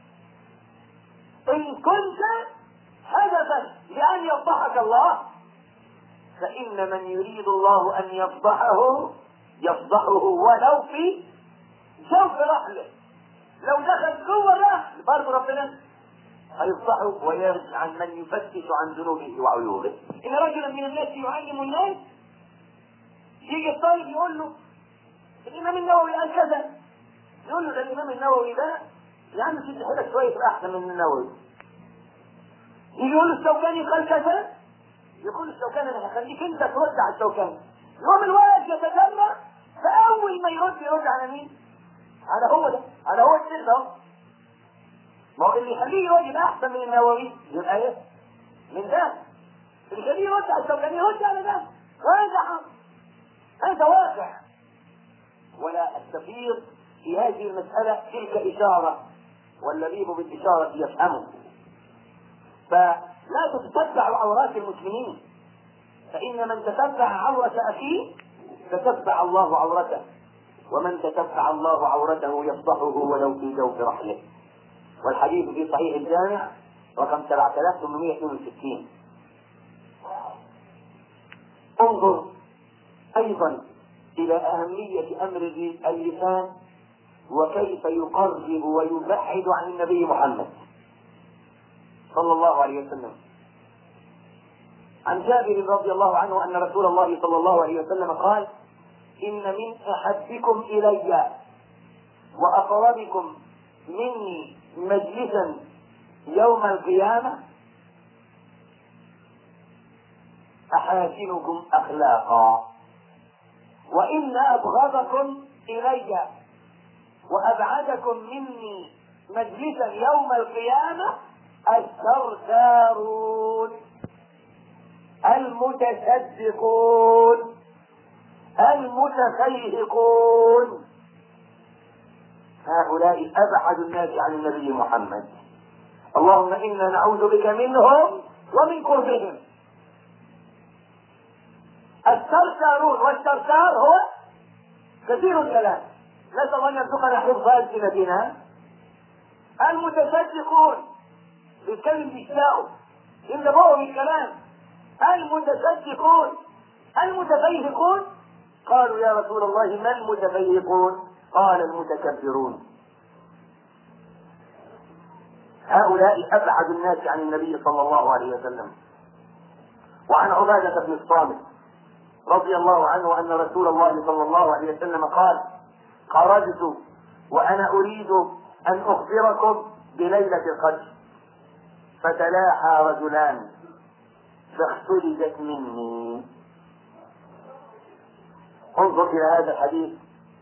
إن كنت هدفا لأن يفضحك الله، فإن من يريد الله أن يفضحه ولو في جوف رحله، لو دخل جوه الرحل برضه ربنا هيفضحه ويرجع عن من يفتش عن ذنوبه وعيوبه. إن رجلا من الناس يعلم الناس، يجي الطالب يقول له: الإمام النووي قال كذا، يقول له: ده الإمام النووي ده يا عم تدي حالك شوية أحسن من النووي. يجي يقول له: الشوكاني قال كذا، يقول الشوكاني: أنا هخليك أنت ترد على الشوكاني. يوم الولد يتجمع، فأول ما يرد على مين؟ على هو ده، على هو الشيخ ده. ما هو اللي يخليه يواجه احسن من النووي يبقى ايه؟ من ده اللي يخليه يرد على الشوكاني يرد على ده، وهذا هذا واقع. ولا استفيض في هذه المسألة، تلك إشارة واللبيب بالإشارة يفهمه. فلا تتتبع عورات المسلمين، فإن من تتبع عورة أخيه تتبع الله عورته، ومن تتبع الله عورته يفضحه ولو في جوف رحله. والحديث في صحيح الجامع رقم 7862. انظر أيضا إلى أهمية أمر اللسان وكيف يقرب ويبعد عن النبي محمد صلى الله عليه وسلم. عن جابر رضي الله عنه أن رسول الله صلى الله عليه وسلم قال: إن من أحبكم إلي وأقربكم مني مجلسا يوم القيامة أحاسنكم أخلاقا، وإن أبغضكم إلي وأبعدكم مني مجلسا يوم القيامة الثرثارون المتصدقون المتفيهقون. هؤلاء أبعد الناس عن النبي محمد. اللهم إنا نعوذ بك منهم ومن قربهم. الثرثارون، والثرثار هو كثير الكلام، نسأل الله أن يرزقنا حفظ ألسنتنا. المتصدقون بيتكلم بيشتاقوا يندبوا بالكلام. المتصدقون المتفيهقون. قالوا يا رسول الله ما المتفيهقون؟ قال المتكبرون. هؤلاء أبعد الناس عن النبي صلى الله عليه وسلم. وعن عبادة بن الصامت رضي الله عنه أن رسول الله صلى الله عليه وسلم قال: خرجت وأنا أريد أن أخبركم بليلة القدر، فتلاحى رجلان فاختلجت مني. انظر إلى هذا الحديث،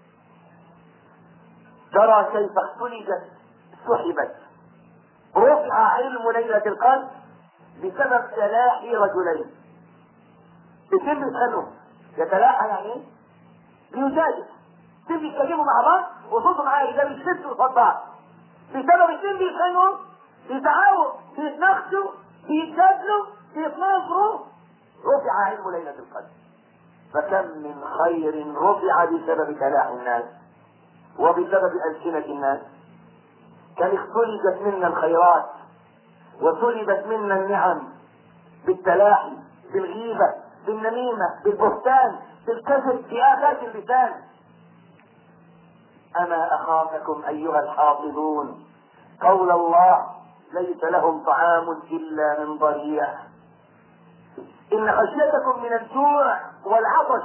ترى كيف اختلجت، سحبت، رفع علم ليلة القدر بسبب تلاحي رجلين. يتم يسألوا، يتلاحى يعني بيجادل، يتم يتكلموا مع بعض وصوتهم عالي، ده بيشتوا قصاد بعض بسبب يتم يتخانقوا، بيتعاونوا، بيتناقشوا، بيتجادلوا، بيتناظروا. رفع علم ليلة القدر. فكم من خير رفع بسبب تلاحي الناس وبسبب ألسنة الناس. كان اختلجت منا الخيرات وسلبت منا النعم بالتلاحي، بالغيبة، بالنميمة، بالبهتان، بالكذب، بآفات اللسان. أما أخافكم أيها الحافظون قول الله: ليس لهم طعام إلا من ضريع. إن خشيتكم من الجوع والعطش،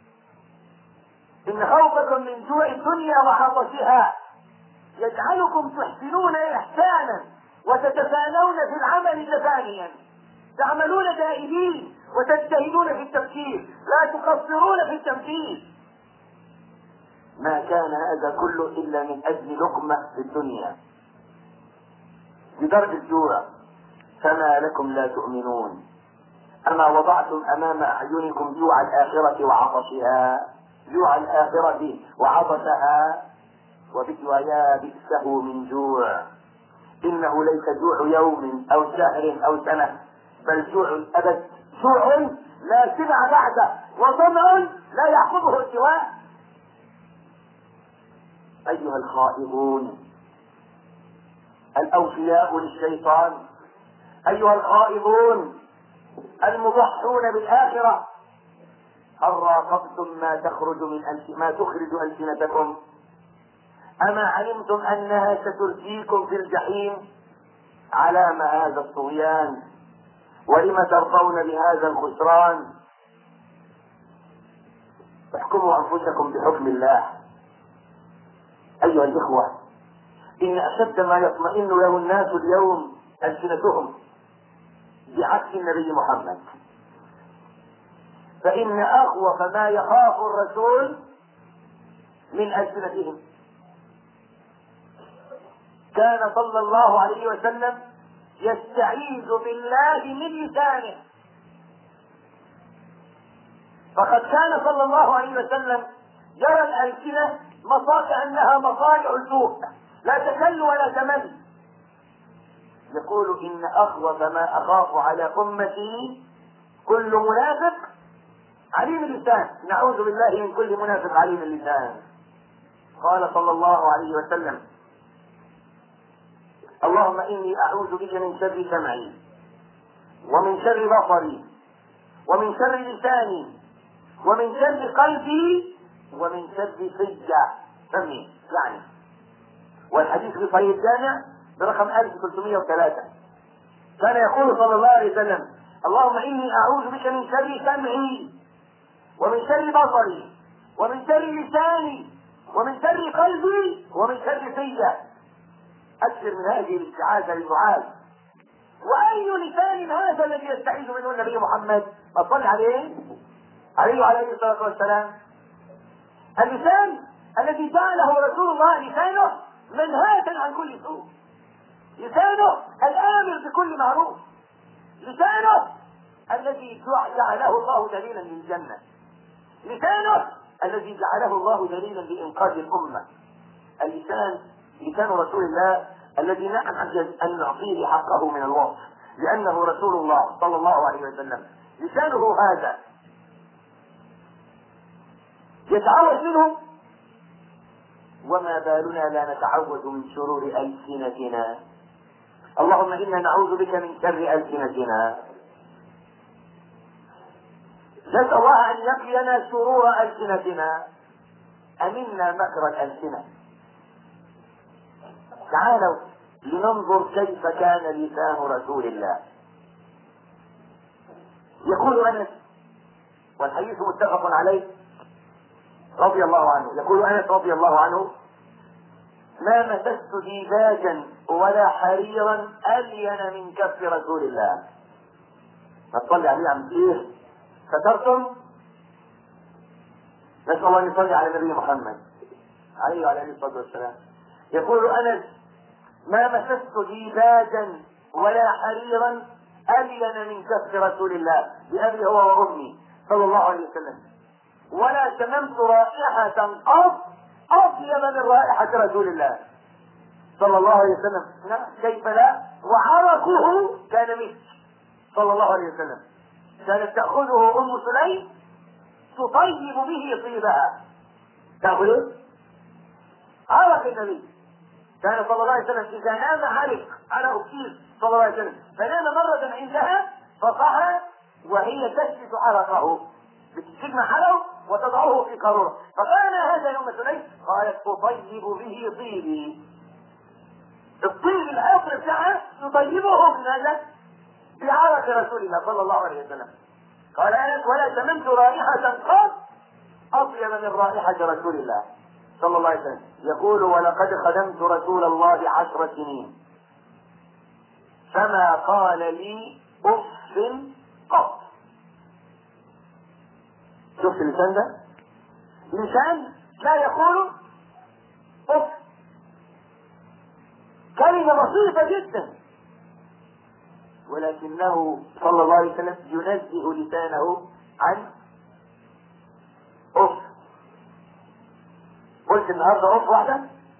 إن خوفكم من جوع الدنيا وعطشها يجعلكم تحسنون إحسانا وتتفانون في العمل تفانيا، تعملون دائبين وتجتهدون في التفكير، لا تقصرون في التنفيذ. ما كان هذا كله إلا من أجل لقمة في الدنيا بدرجة الجوع. فما لكم لا تؤمنون؟ أما وضعتم أمام أعينكم جوع الآخرة وعطشها، جوع الآخرة وعطشها، وبكوا يا بئسه من جوع. إنه ليس جوع يوم أو شهر أو سنة، بل جوع الأبد، جوع لا سمع بعده، وظمأ لا يعقبه سواه. أيها الخائضون الأوفياء للشيطان، أيها الخائضون المضحون بالآخرة، هل راقبتم ما تخرج ألسنتكم؟ أما علمتم أنها سترجيكم في الجحيم؟ علام هذا الطغيان؟ ولم ترضون بهذا الخسران؟ احكموا أنفسكم بحكم الله. أيها الإخوة، إن أشد ما يطمئن له الناس اليوم ألسنتهم بعكس النبي محمد. فإن أخوف ما يخاف الرسول من ألسنتهم. كان صلى الله عليه وسلم يستعيذ بالله من لسانه، فقد كان صلى الله عليه وسلم يرى الألسنة كأنها مصارع السوء لا تكل ولا تمل. يقول إن أخوف ما أخاف على أمتي كل منافق عليم اللسان، نعوذ بالله من كل منافق عليم اللسان. قال صلى الله عليه وسلم: اللهم إني أعوذ بك من شر سمعي ومن شر بصري ومن شر لساني ومن شر قلبي ومن شر فمي يعني. والحديث في صحيح الجامع برقم 1303 كان يقول صلى الله عليه وسلم: اللهم إني أعوذ بك من شر سمعي ومن شر بصري ومن شر لساني ومن شر قلبي ومن شر أكثر من هذه الاستعاذة للدعاء. وأي لسان هذا الذي يستعيذ منه النبي محمد صلى عليه وعلى الصلاة والسلام؟ اللسان الذي جعله رسول الله لسانه منهاة عن كل سوء، لسانه الآمر بكل معروف، لسانه الذي جعله الله دليلا للجنة، لسانه الذي جعله الله دليلا لإنقاذ الأمة. اللسان لسان رسول الله الذي لا نعجز أن نعطيه حقه من الوصف، لأنه رسول الله صلى الله عليه وسلم. لسانه هذا يتعوذ منه، وما بالنا لا نتعوذ من شرور ألسنتنا؟ اللهم إنا نعوذ بك من شر ألسنتنا. نسأل الله أن يقينا شرور ألسنتنا. أمنا مكر الألسنة. تعالوا لننظر كيف كان لسان رسول الله. يقول أنس، والحديث متفق عليه رضي الله عنه، يقول أنس رضي الله عنه: ما مسست ديباجا ولا حريرا ألين من كف رسول الله. ما تصلي عليه عم ايه؟ سترتم؟ نسأل الله أن يصلي على النبي محمد عليه وعلى آله الصلاة والسلام. يقول أنس: ما مسست ديباجا ولا حريرا ألين من كف رسول الله بأبي هو وأمي صلى الله عليه وسلم، ولا شممت رائحة قط أطيب من رائحة رسول الله صلى الله عليه وسلم. كيف لا؟ وعرقه كان مسك صلى الله عليه وسلم، كانت تأخذه أم سليم تطيب به طيبها. تأخذه عرق النبي، كان صلى الله عليه وسلم إذا نام على أكيد صلى الله عليه وسلم، فنام مرة عندها فصحى وهي تسكت عرقه، بتجمع حلو وتضعه في قارورة. فقال هذا يوم سليم، قالت: أطيب به طيبي. الطيب العطر بتاعها يطيبه بماذا؟ بعرق رسول الله صلى الله عليه وسلم. قال أنس: ولا شممت رائحة قط أطيب من رائحة رسول الله صلى الله عليه وسلم. يقول: ولقد خدمت رسول الله 10 سنين فما قال لي أف قط. شوف اللسان ده، لسان لا يقول أف، كلمة بسيطة جدا، ولكنه صلى الله عليه وسلم ينزه لسانه عن أف. قلت النهارده أف واحدة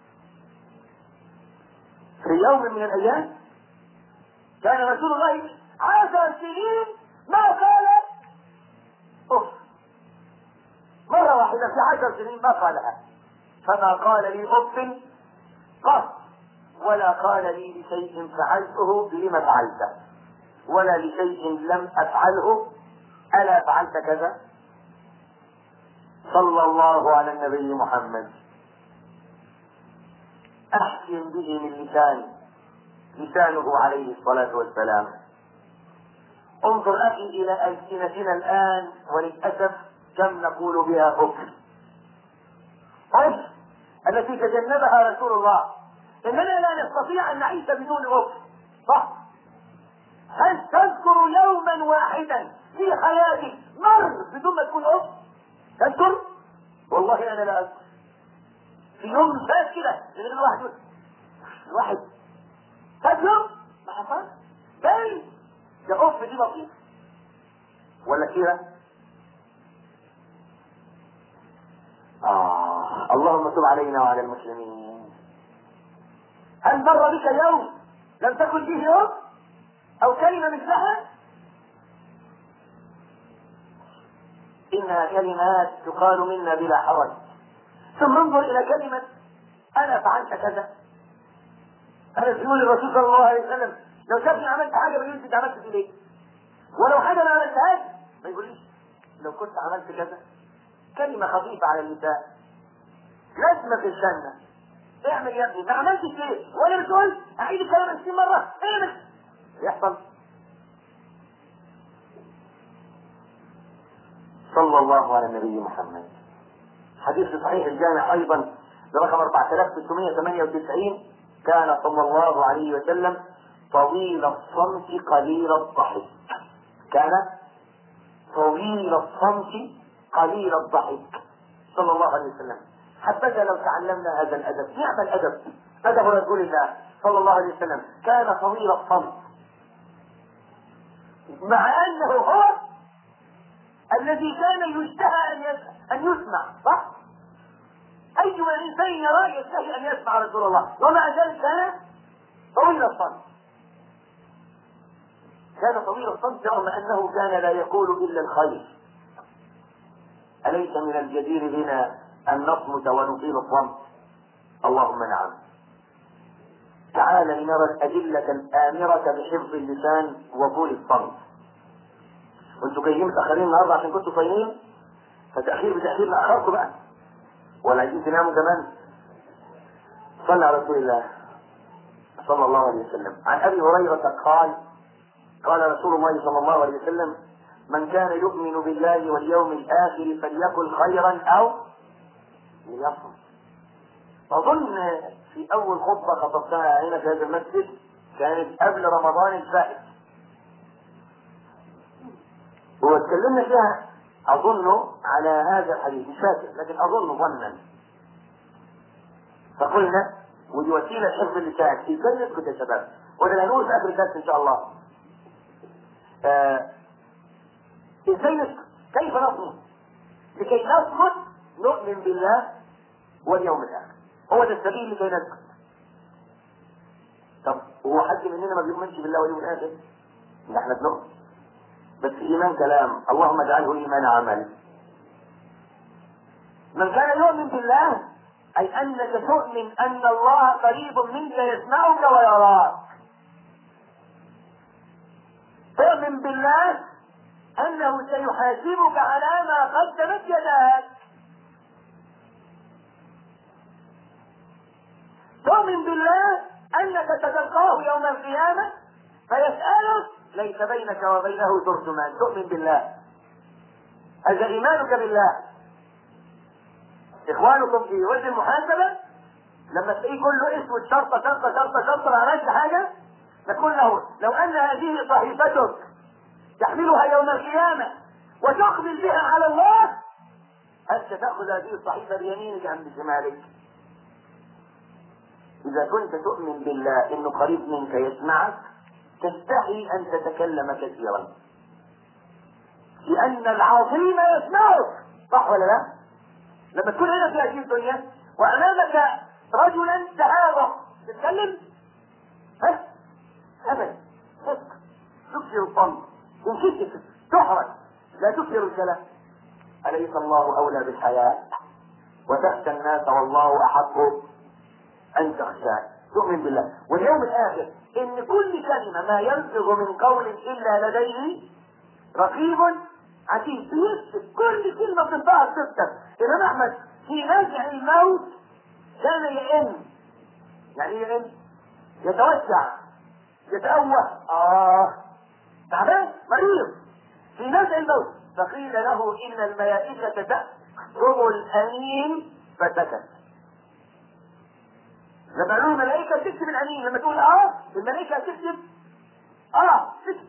في يوم من الأيام كان رسول الله 10 سنين ما قال أف، مرة واحدة في 10 سنين ما قالها. فما قال لي أف قط، ولا قال لي لشيء فعلته لما فعلته، ولا لشيء لم أفعله ألا فعلت كذا. صلى الله على النبي محمد. أحسن به من لسانه عليه الصلاة والسلام. انظر أخي إلى ألسنتنا الآن، وللأسف كم نقول بها أف التي تجنبها رسول الله. إننا لا نستطيع أن نعيش بدون أف، صح؟ هل تذكر يوما واحدا في حياتك مر بدون ما تكون أف؟ تذكر؟ والله أنا لا أذكر. في يوم فات كده من الواحد الواحد تجرب ما حصل بل ده أف دي بسيط ولا كده. اللهم تب علينا وعلى المسلمين. هل مر بك يوم لم تكن فيه يوم أو كلمة مثلها؟ إنها كلمات تقال منا بلا حرج. ثم انظر إلى كلمة أنا فعلت كذا. أنا يقول الرسول صلى الله عليه وسلم لو شافني عملت حاجة بيقول أنت عملت في ليه؟ ولو حاجة ما عملتهاش ما يقوليش لو كنت عملت كذا. كلمة خفيفة على اللسان لازمة في الجنة. اعمل يا ابني ما عملتش ليه؟ ولا بتقول أعيد الكلام 20 مرة اعمل يحصل. صلى الله على النبي محمد. حديث صحيح الجامع أيضا برقم 4698 كان صلى الله عليه وسلم طويل الصمت قليل الضحك. كان طويل الصمت قليل الضحك صلى الله عليه وسلم. حبذا لو تعلمنا هذا الأدب. نعم الأدب أدب رسول الله صلى الله عليه وسلم. كان طويل الصمت مع أنه هو الذي كان يشتهى أن يسمع. صح؟ أيما إنسان يرى يشتهي أن يسمع رسول الله ومع ذلك كان طويل الصمت. كان طويل الصمت رغم أنه كان لا يقول إلا الخير. أليس من الجدير بنا أن نصمت ونطيل الصمت؟ اللهم نعم. تعال لنرى الأدلة الآمرة بحفظ اللسان وطول الصمت. وانتوا جايين متأخرين النهارده عشان كنتوا صايمين فتأخير بتأخير لأخركم بقى ولا عايزين تناموا كمان؟ صلى على رسول الله صلى الله عليه وسلم. عن أبي هريرة قال رسول الله صلى الله عليه وسلم من كان يؤمن بالله واليوم الآخر فليقل خيرا أو ليصمت. أظن في أول خطبة خطبتها هنا في هذا المسجد كانت قبل رمضان الفائت واتكلمنا فيها أظن على هذا الحديث مش فاكر لكن أظن ظنا. فقلنا ودي وسيلة حفظ اللسان في كل كنت يا شباب وده هنقول في آخر الدرس إن شاء الله. ازاي كيف نصمت؟ لكي نصمت نؤمن بالله واليوم الآخر. هو ده السبيل لكي نسكت. طب هو حد مننا ما بيؤمنش بالله واليوم الآخر؟ احنا بنؤمن بس إيمان كلام. اللهم اجعله إيمان عمل. من كان يؤمن بالله أي أنك تؤمن أن الله قريب منك يسمعك ويراك. تؤمن بالله أنه سيحاسبك على ما قدمت يداك. تؤمن بالله أنك ستلقاه يوم القيامة فيسألك ليس بينك وبينه ترجمان. تؤمن بالله. هذا إيمانك بالله. إخوانكم في وجه المحاسبة لما تلاقيه كله اسود شرطة شرطة شرطة شرطة ما عملش حاجة نقول له لو أن هذه صحيفتك تحملها يوم القيامة وتقبل بها على الله أنت تأخذ هذه الصحيفة بيمينك أم بشمالك. إذا كنت تؤمن بالله إنه قريب منك يسمعك تستحي أن تتكلم كثيرا لأن العظيم يسمعك. صح ولا لا؟ لما تكون هنا في هذه الدنيا وأمامك رجلا تعارض تتكلم أبدا تكثر الصمت تنكشف تحرج لا تكثر الكلام. أليس الله أولى بالحياة وتخشى الناس والله أحق أن تخشاه. تؤمن بالله واليوم الآخر إن كل كلمة ما يلفظ من قول إلا لديه رقيب عتيد بيكتب كل كلمة بتنطقها بتكتب. إمام أحمد في نازع الموت كان يئن. يعني يئن يتوسع يتأوه تعبان مريض في نازع الموت فقيل له إن الملائكة تكتب الأنين فسكت. لما قالوا الملائكة تكتب الأنين لما تقول الملائكة تكتب تكتب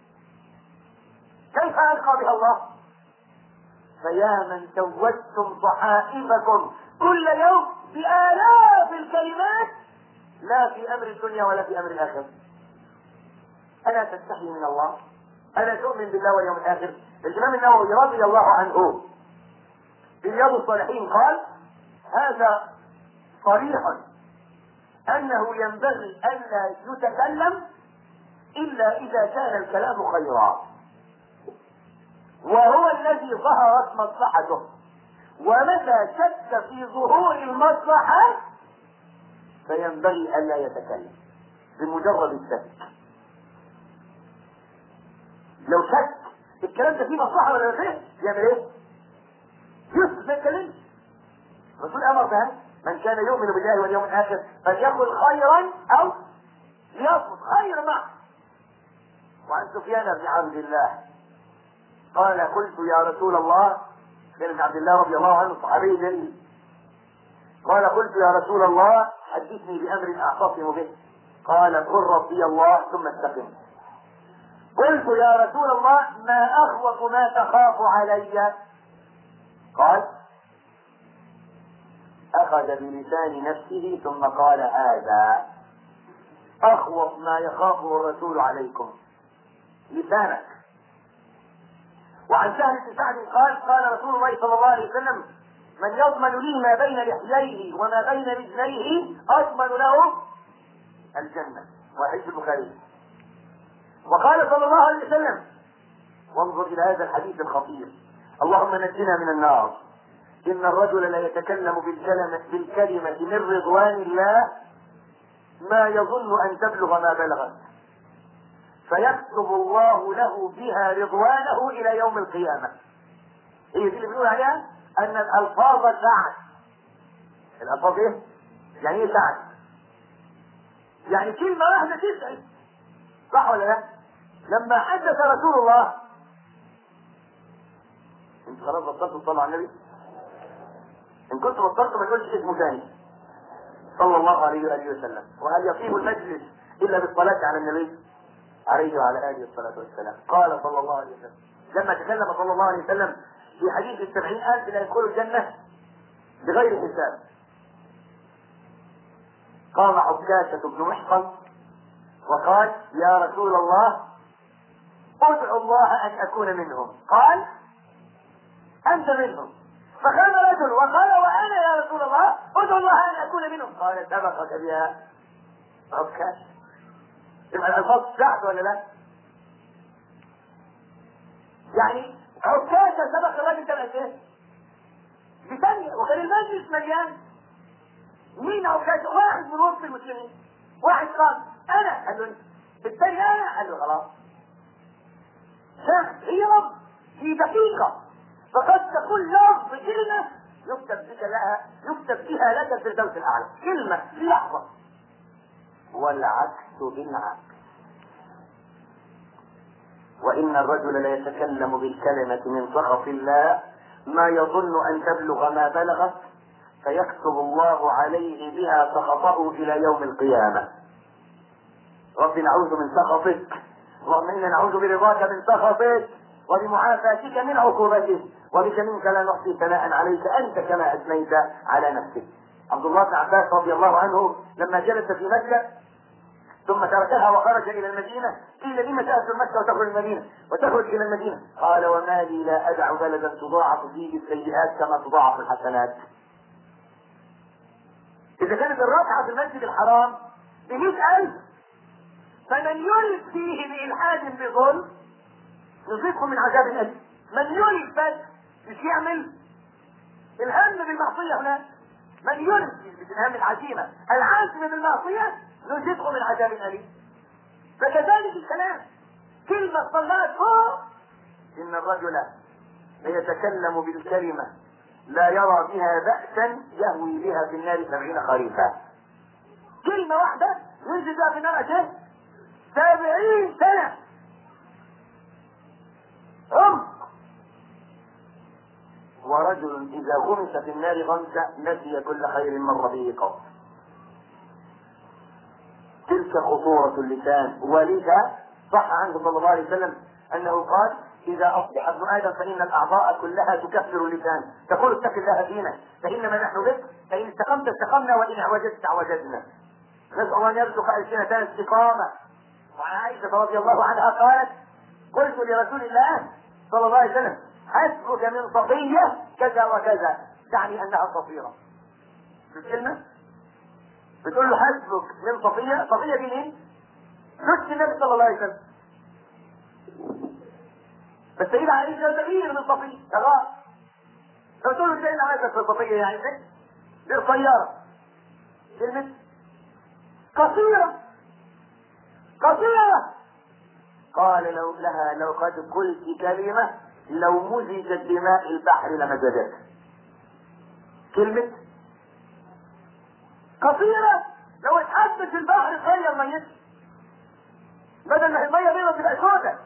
كيف ألقى بها الله؟ فيا من سودتم صحائفكم كل يوم بآلاف الكلمات لا في أمر الدنيا ولا في أمر الآخرة. ألا تستحي من الله؟ ألا تؤمن بالله واليوم الآخر؟ الإمام النووي رضي الله عنه في رياض الصالحين قال: هذا صريح أنه ينبغي ألا يتكلم إلا إذا كان الكلام خيرا، وهو الذي ظهرت مصلحته، ومتى شك في ظهور المصلحة فينبغي ألا يتكلم بمجرد الشك. لو شك الكلام ده فيه مصلحة ولا فيه، يعمل ايه؟ يسكت ما يتكلمش. الرسول امر بها: من كان يؤمن بالله واليوم الاخر فليقل خيرا او ليصمت. خير معه. وعن سفيان بن عبد الله قال: قلت يا رسول الله، سفيان بن عبد الله رضي الله عنه صحابي جليل، قال: قلت يا رسول الله حدثني بامر اعتصم به. قال: قل ربي الله ثم استقم. قلت يا رسول الله ما اخوف ما تخاف علي؟ قال: اخذ بلسان نفسه ثم قال: هذا اخوف ما يخافه الرسول عليكم، لسانك. وعن سهل بن سعد قال: قال رسول الله صلى الله عليه وسلم: من يضمن لي ما بين لحييه وما بين رجليه اضمن له الجنه. وحديث البخاري. وقال صلى الله عليه وسلم، وانظر الى هذا الحديث الخطير: اللهم نجنا من النار. ان الرجل لا يتكلم بالكلمة من رضوان الله ما يظن ان تبلغ ما بلغت، فيكتب الله له بها رضوانه الى يوم القيامة. هي دي اللي بنقول عليها ان الالفاظ سعد. الالفاظ ايه؟ يعني ايه سعد؟ يعني كلمة واحدة تسعد، صح ولا لا؟ لما حدث رسول الله، انت خلاص بطلتوا تصلوا على النبي؟ ان كنت بطلتوا ما تقولش اسمه ثاني صلى الله عليه واله وسلم. وهل يطيب المجلس الا بالصلاه على النبي عليه وعلى اله الصلاه والسلام؟ قال صلى الله عليه وسلم لما تكلم صلى الله عليه وسلم في حديث 70,000 لا يدخلوا الجنه بغير حساب، قام عكاشة بن محصن وقال: يا رسول الله ادعو الله ان اكون منهم. قال: انت منهم. فقام رجل وقال: وانا يا رسول الله ادعو الله ان اكون منهم. قال: سبقك بها عكاش. يبقى الالفاظ سعد ولا لا؟ يعني عكاشة سبق الراجل ده بقد بثانية، وكان المجلس مليان. مين عكاشة؟ واحد من وسط المسلمين. واحد قال: انا. قال له: الثاني انا. قال له: خلاص. سعد هي رب في دقيقة، فقد تكون لفظ كلمة يكتب بها لك الفردوس الأعلى، كلمة في لحظة. والعكس بالعكس. وإن الرجل لا يتكلم بالكلمة من سخط الله ما يظن أن تبلغ ما بلغت، فيكتب الله عليه بها سخطه إلى يوم القيامة. رب نعوذ من سخطك، اللهم إنا نعوذ برضاك من سخطك وبمعافاتك من عقوبتك، وبك منك لا نحصي ثناء عليك أنت كما أثنيت على نفسك. عبد الله بن عباس رضي الله عنه لما جلس في مكة ثم تركها وخرج إلى المدينة، قيل: لم تأتي مكة وتخرج المدينة وتخرج إلى المدينة؟ قال: وما لي لا أدع بلدا تضاعف فيه السيئات كما تضاعف الحسنات. إذا كانت الركعة في المسجد الحرام ب100,000، فمن يرد فيه بإلحاد بظلم يصيبه من عذاب أليم. من يرد بس مش يعمل الهم بالمعصية هنا، من يرد بالهم العزيمة العازم بالمعصية يصيبه من عذاب أليم. فكذلك الكلام، كلمة طلعت فوق. إن الرجل ليتكلم بالكلمة لا يرى بها بأسا يهوي بها في النار 70 خريفا. كلمة واحدة ينزل بها في النار 70 سنة عمق. ورجل إذا غمس في النار غمسة نسي كل خير مر به قط. تلك خطورة اللسان. ولذا صح عنه صلى الله عليه وسلم أنه قال: إذا أصبح ابن آدم فإن الأعضاء كلها تكفر اللسان، تقول: اتق الله فينا فإنما نحن بك، فإن استقمت استقمنا وإن اعوججت اعوججنا. نسأل الله أن يرزق ألسنتنا استقامة. وعن عائشة رضي الله عنها قالت: قلت لرسول الله صلى الله عليه وسلم: حسبك من صفية كذا وكذا، تعني أنها قصيرة. في الكلمة بتقول له حسبك من صفية. صفية دي مين؟ زوجة النبي صلى الله عليه وسلم. بس سيدة عائشة تغيير من صفية خلاص. لو تقول له سيدنا عائشة في صفية يعني دي قصيرة. كلمة قصيرة قصيرة. قال لو لها: لو قد قلت كلمة لو مزجت بماء البحر لمزجتها. كلمة قصيرة لو اتحبت البحر تغير ميتها، بدل ما المية بيضة تبقى سودة.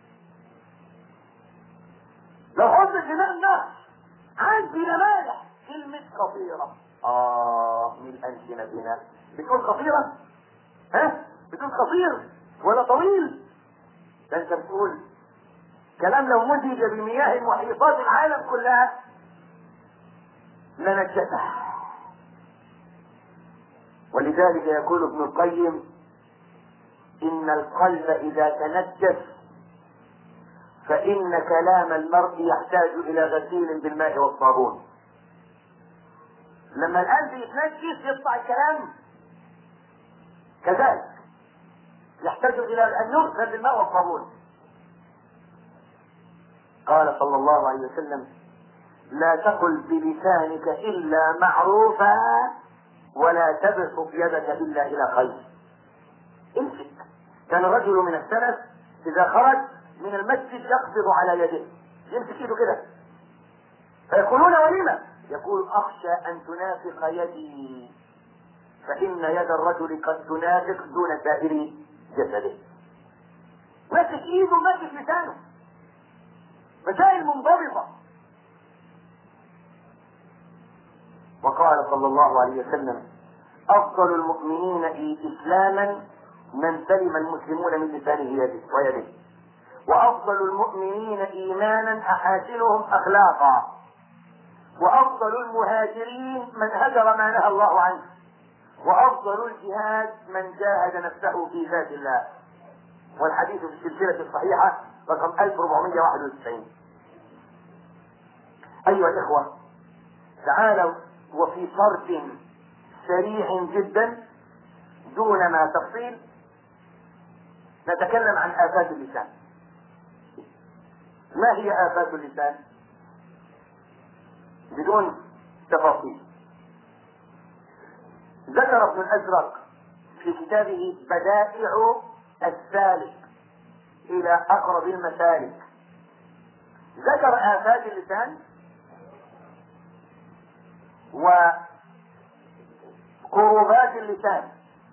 لو حطت دماء النهر عندي مالح. كلمة قصيرة. من ألسنتنا بتقول قصيرة؟ ها؟ بتقول قصير ولا طويل؟ ده انت بتقول كلام لو مزج بمياه محيطات العالم كلها لنجته. ولذلك يقول ابن القيم: إن القلب إذا تنجس فإن كلام المرء يحتاج إلى غسيل بالماء والصابون. لما القلب يتنجس يطلع الكلام كذلك، يحتاج إلى أن يغسل بالماء والصابون. قال صلى الله عليه وسلم: لا تقل بلسانك إلا معروفا ولا تبسط يدك إلا إلى خير. امسك. كان رجل من السلف إذا خرج من المسجد يقبض على يده، يمسك ايده كده، فيقولون: ولما؟ يقول: أخشى أن تنافق يدي، فإن يد الرجل قد تنافق دون سائر جسده. ماسك ايده ماسك لسانه، مسائل منضبطة. وقال صلى الله عليه وسلم: أفضل المؤمنين إسلاما من سلم المسلمون من لسانه ويده، وأفضل المؤمنين إيمانا أحاسنهم أخلاقا، وأفضل المهاجرين من هجر ما نهى الله عنه، وأفضل الجهاد من جاهد نفسه في ذات الله. والحديث في السلسلة الصحيحة رقم 1491. أيها الإخوة، تعالوا وفي فرد سريع جدا دون ما تفصيل نتكلم عن آفات اللسان. ما هي آفات اللسان؟ بدون تفاصيل. ذكر ابن الأزرق في كتابه بدائع السالك إلى أقرب المسالك، ذكر آفات اللسان وقربات اللسان،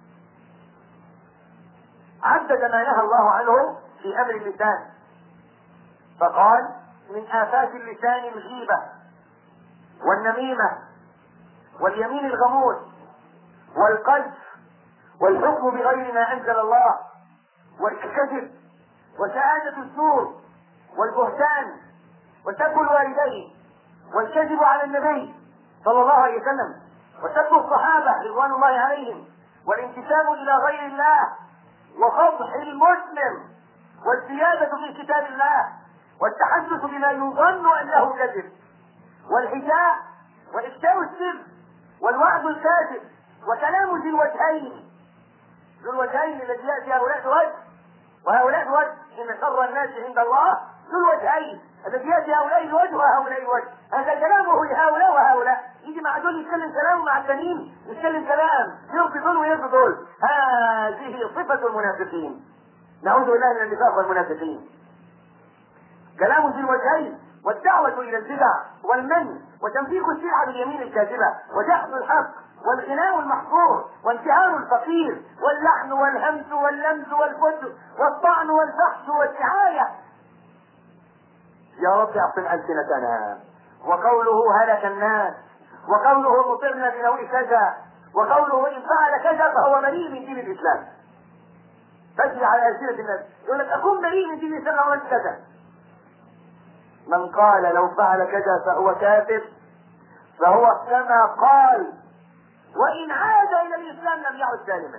عدد ما نهى الله عنه في أمر اللسان، فقال: من آفات اللسان الغيبة والنميمة واليمين الغموس والقذف والحكم بغير ما أنزل الله والكذب وشهادة الزور والبهتان وسب الوالدين والكذب على النبي صلى الله عليه وسلم وسب الصحابة رضوان الله عليهم والانتساب إلى غير الله وفضح المسلم والزيادة في كتاب الله والتحدث بما يظن أنه كذب والحجاء وإفشاء السر والوعد الكاذب وكلام ذي الوجهين. ذو الوجهين الذي يأتي هؤلاء وجه وهؤلاء وجه، إن شر الناس عند الله ذو الوجهين الذي يأتي هؤلاء الوجه وهؤلاء الوجه. هذا كلامه لهؤلاء وهؤلاء، يجي مع دول يتكلم كلام مع التانيين يتكلم كلام، يرضي دول ويرضي دول. هذه صفة المنافقين، نعوذ بالله من النفاق والمنافقين. كلام ذي الوجهين والدعوة إلى البدع والمن وتنفيق الشيعة باليمين الكاذبة وجحد الحق والغناء المحظور وانتهار الفقير واللحن والهمس واللمس والفجر والطعن والفحش والدعاية. يا رب اعصم ألسنتنا. وقوله هلك الناس، وقوله مطرنا بنوع كذا، وقوله إن فعل كذا فهو بريء من دين الإسلام. تجري على ألسنة الناس يقول لك أكون بريء من دين الإسلام ولا كذا. من قال لو فعل كذا فهو كافر فهو كما قال وإن عاد إلى الإسلام لم يعد سالما،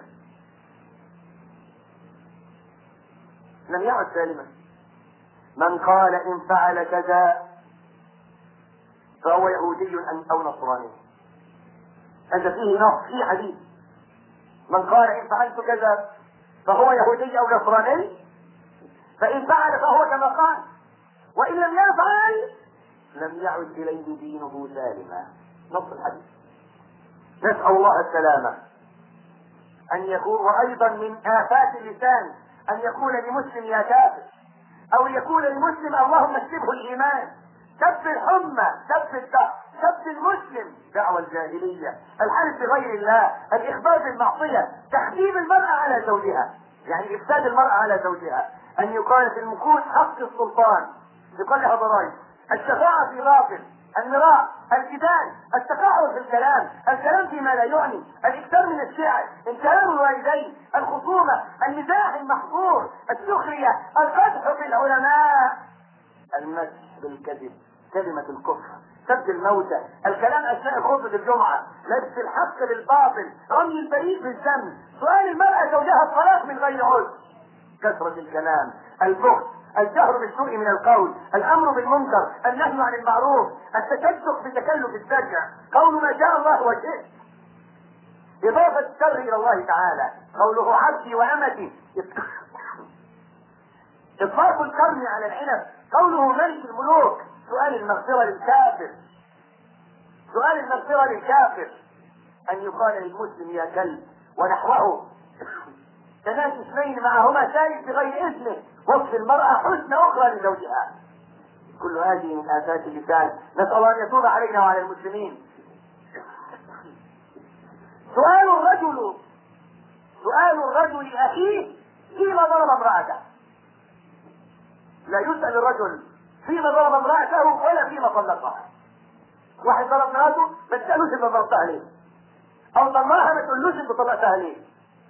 لم يعد سالما. من قال إن فعل كذا فهو يهودي أو نصراني، هذا فيه نص في حديث، من قال إن فعلت كذا فهو يهودي أو نصراني، فإن فعل فهو كما قال، وإن لم يفعل لم يعد إليه دينه سالما. نص الحديث. نسأل الله السلامة. أن يكون، وأيضا من آفات اللسان أن يقول لمسلم يا كافر، أو يقول لمسلم اللهم اشفه الإيمان، سب الحمى، سب الدهر، سب المسلم، دعوة الجاهلية، الحلف بغير الله، الإخبار بالمعصية، تحبيب المرأة على زوجها، يعني إفساد المرأة على زوجها، أن يقال في المكون حق السلطان بكل ضرائب، الشفاعة في باطل، المراء، الجدال، التقاعد في الكلام، الكلام فيما لا يعني، الاكثار من الشعر، انكار الوالدين، الخصومة، المزاح المحظور، السخرية، القدح في العلماء، المسح بالكذب، كلمة الكفر، سب الموتى، الكلام اثناء خطبة الجمعة، لبس الحق للباطل، رمي البريء بالذنب، سؤال المرأة زوجها الطلاق من غير عذر، كثرة الكلام، البخل، الجهر بالسوء من القول، الامر بالمنكر، النهي عن المعروف، التشدق بتكلف الزجع، قول ما شاء الله وشئت، اضافة الشر الى الله تعالى، قوله عبدي وامتي، اطلاق الكرم على العنب، قوله ملك الملوك، سؤال المغفرة للكافر، سؤال المغفرة للكافر، ان يقال للمسلم يا كلب ونحوه، تناجي اثنين معهما ثالث بغير اذنه، وصف المرأة حسن اخرى لزوجها، كل هذه من آفات اللسان. نسأل الله ان يتوب علينا وعلى المسلمين. سؤال الرجل اخيه فيما ضرب امرأته، لا يسأل الرجل فيما ضرب امرأته ولا فيما طلقها. واحد ضرب امرأته ما تسألوش انت ضربتها ليه، او ضربها ما تقولوش انت طلقتها ليه.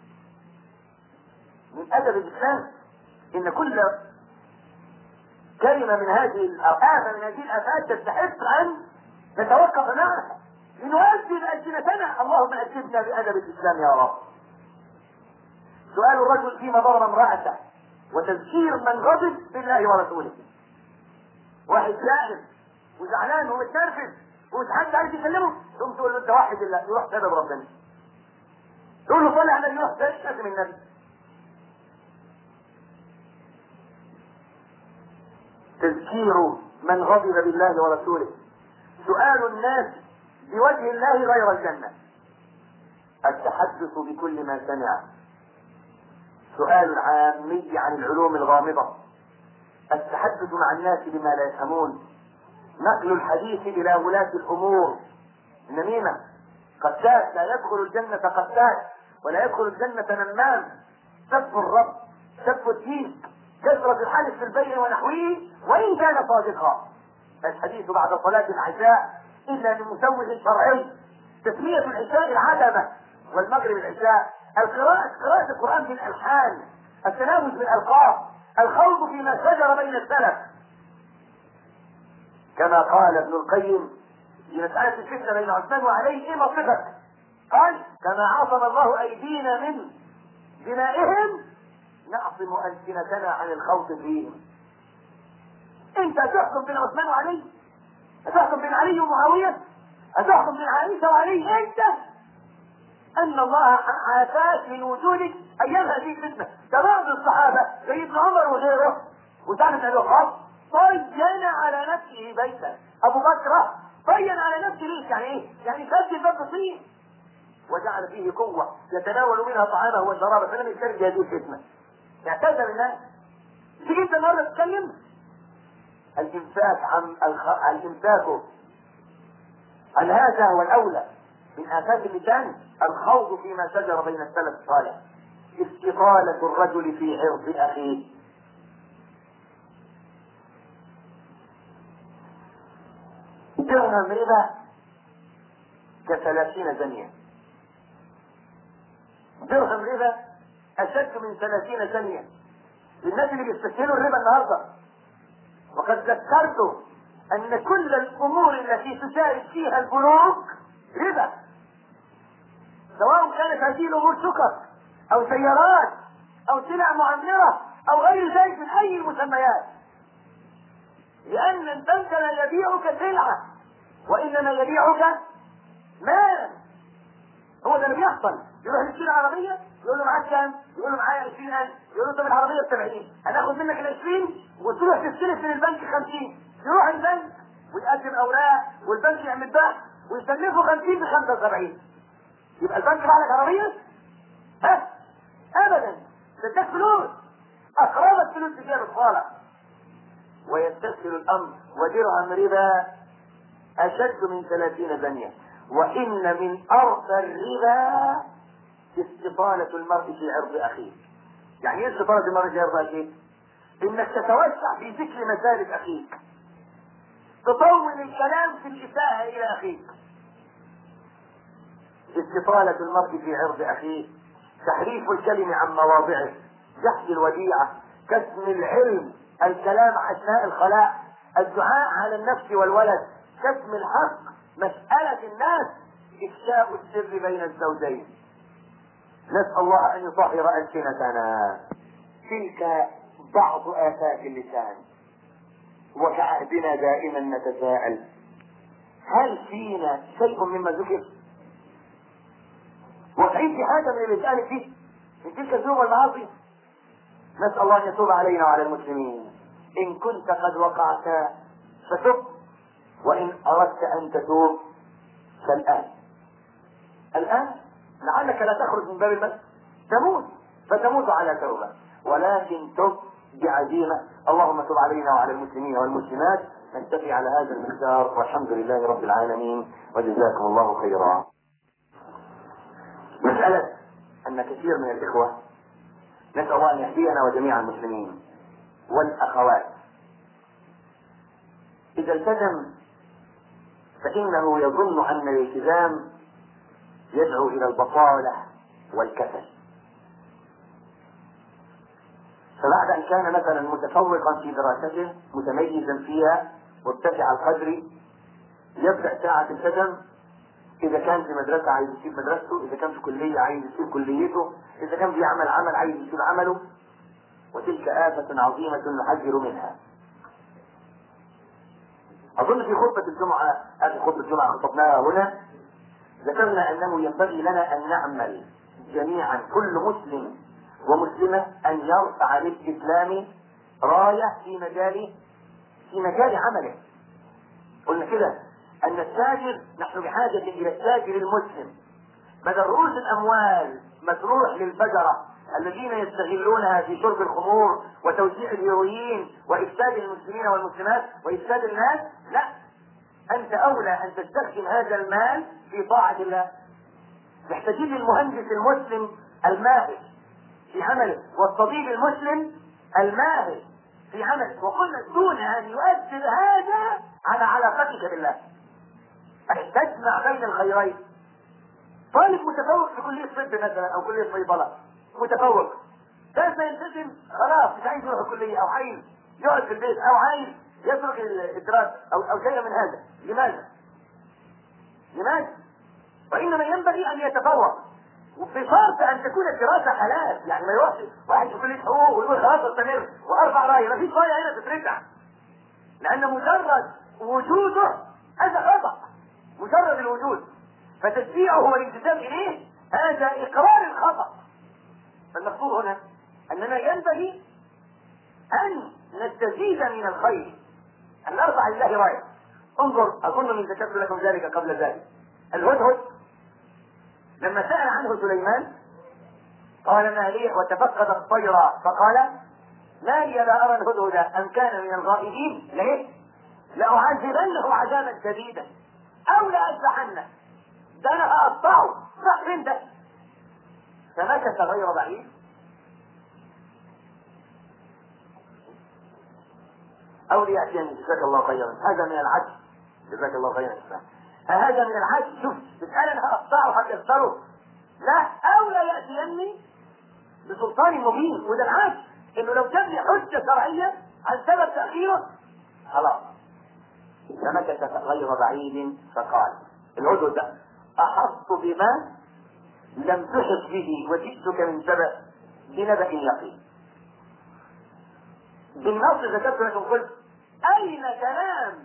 من ادب الاسلام ان كل كلمة من هذه الآفة، من هذه الآفات تستحق ان نتوقف معها لنؤدب ألسنتنا. اللهم أدبنا بأدب الإسلام يا رب. سؤال الرجل فيما ضرب امرأته، وتذكير من غضب بالله ورسوله. واحد زائد وزعلان ومتنرفز ومش حد عايز يكلمه، ثم تقول له انت واحد الله، يروح سبب ربنا، تقول له صلي على النبي، يروح شتم النبي. تذكير من غضب بالله ورسوله، سؤال الناس بوجه الله غير الجنة، التحدث بكل ما سمع، سؤال العامي عن العلوم الغامضة، التحدث مع الناس بما لا يفهمون، نقل الحديث إلى ولاة الأمور، النميمة، قتات لا يدخل الجنة قتات، ولا يدخل الجنة نمام، سب الرب، سب الدين، كثرة الحديث في البيع ونحوه وإن كان صادقا، الحديث بعد صلاة العشاء إلا بمسوغ شرعي، تسمية العشاء العتمة والمغرب العشاء، قراءة القرآن بالألحان، التنافس بالألقاب، الخوض فيما شجر بين السلف، كما قال ابن القيم في مسألة الفتنة بين عثمان وعلي ايه موقفك؟ قال كما عصم الله أيدينا من دمائهم نعصم ألسنتنا عن الخوض فيهم. انت تحكم بين عثمان وعلي؟ تحكم بين علي ومعاوية؟ تحكم بين عائشة وعلي؟ انت ان الله عافاك من وجودك ايام هذه الفتنة. ده بعض الصحابة سيدنا عمر وغيره وسعد بن ابي وقاص طين على نفسه بيتا، ابو بكر طين على نفسه ليش؟ يعني ايه؟ يعني سد الباب بطين وجعل فيه قوة يتناول منها طعامه وشرابه، فلم يشترك هذه الفتنة. اعتذر الناس. تيجي انت النهارده تتكلم الامساك عن هذا هو الاولى من آفات اللسان، الخوض فيما شجر بين السلف الصالح، استطالة الرجل في عرض اخيه. درهم ربا ك30 زنية، درهم ربا اشد من 30 زنية للناس اللي بيستسهلوا الربا النهارده. وقد ذكرت ان كل الامور التي تشارك فيها البنوك ربا، سواء كانت هذه الامور سكر او سيارات او سلع معمرة او غير ذلك من اي المسميات، لان البنك لا يبيعك سلعة وانما يبيعك مالا. هو ده اللي بيحصل. يروح يشتري عربية يقول له معاك كام؟ يقول له معايا 20,000. يقول له طب العربية ب70، هناخد منك ال20 وتروح تستلف من البنك 50. يروح البنك ويقدم اوراق والبنك يعمل بحث ويسلفه 50 ب75. يبقى البنك باع لك عربية؟ ها؟ ابدا، ده اداك فلوس، اقرضك فلوس تجاه الصالح. ويستسهل الامر ودرهم ربا اشد من 30 بنية. وان من ارض الربا استطالة المرء في عرض اخيه. يعني ايه استطالة المرء في عرض اخيه؟ انك تتوسع في ذكر مسالك اخيك، تطول الكلام في الاساءة الى اخيك. استطالة المرء في عرض اخيه، تحريف الكلم عن مواضعه، جحد الوديعة، كتم العلم، الكلام اثناء الخلاء، الدعاء على النفس والولد، كتم الحق، مسألة الناس، افشاء السر بين الزوجين. نسأل الله ان يطهر ألسنتنا. تلك بعض آفات اللسان. وكعهدنا دائما نتساءل: هل فينا شيء مما ذكر؟ وتعيد في حاجة من اللسان فيه من تلك الذنوب والمعاصي؟ نسأل الله ان يتوب علينا وعلى المسلمين. ان كنت قد وقعت فتب، وان اردت ان تتوب فالآن. الآن لعلك لا تخرج من باب المسجد، تموت فتموت على توبة، ولكن تب بعزيمة. اللهم تب علينا وعلى المسلمين والمسلمات. نكتفي على هذا المقدار، والحمد لله رب العالمين، وجزاكم الله خيرا. مسألة أن كثير من الإخوة، نسأل الله أن يهدينا وجميع المسلمين والأخوات، إذا التزم فإنه يظن أن الالتزام يدعو إلى البطالة والكسل. فبعد أن كان مثلا متفوقا في دراسته، متميزا فيها، مرتفع القدر، يبدأ ساعة التزم. إذا كان في مدرسة عايز يسيب مدرسته، إذا كان في كلية عايز يسيب كليته، إذا كان بيعمل عمل عايز يسيب عمله. وتلك آفة عظيمة نحذر منها. أظن في خطبة الجمعة، هذه خطبة الجمعة خطبناها هنا، ذكرنا أنه ينبغي لنا أن نعمل جميعا، كل مسلم ومسلمة، أن يرفع للإسلام راية في مجال عمله. قلنا كده أن التاجر، نحن بحاجة إلى التاجر المسلم. بدل رؤوس الأموال متروح للفجرة الذين يستغلونها في شرب الخمور وتوزيع الهيروين وإفساد المسلمين والمسلمات وإفساد الناس، لا، أنت أولى أن تستخدم هذا المال في طاعة الله. محتاجين المهندس المسلم الماهر في عمله، والطبيب المسلم الماهر في عمله، وقلنا دون أن يؤثر هذا على علاقتك بالله. أن تجمع بين الخيرين. طالب متفوق في كلية طب مثلا أو كلية صيدلة، متفوق، لازم يلتزم، خلاص مش عايز يروح الكلية أو عايز يقعد في البيت أو عايز يترك الدراسة أو شيء من هذا. لماذا؟ وإنما ينبغي أن يتفوق، بشرط أن تكون الدراسة حلال. يعني ما يروحش واحد في كلية حقوق ويقول خلاص استمر وأرفع راية، ما فيش راية هنا تترفع، لأن مجرد وجوده هذا خطأ، مجرد الوجود، فتشجيعه والالتزام إليه هذا إقرار الخطأ. فالمقصود هنا أننا ينبغي أن نستزيد من الخير، أن نرفع لله راية. انظر، أظن من ذكرت لكم ذلك قبل ذلك، الهدهد لما سأل عنه سليمان قال ما لي، وتفقد الطير فقال ما لي لا أرى الهدهد أم كان من الغائبين، ليه؟ لأعذبنه عذابا شديدا أو لأذبحنه، ده أنا هقطعه، راح فين ده؟ فمكث غير بعيد أو ليأتيني. جزاك الله خيرا، هذا من العدل. جزاك الله خيرا. هذا من العدل. شوف، تسأل أنا هقطعه هكسره، لا، أو لا يأتيني بسلطان مبين. وده العدل، إنه لو جاب لي حجة شرعية عن سبب تأخيره خلاص. فمكث غير بعيد فقال الهدهد ده أحط لم تحط به وجئتك من سبأ بنبأ يقين. بالنص ذكرت لكم قلت أين كلام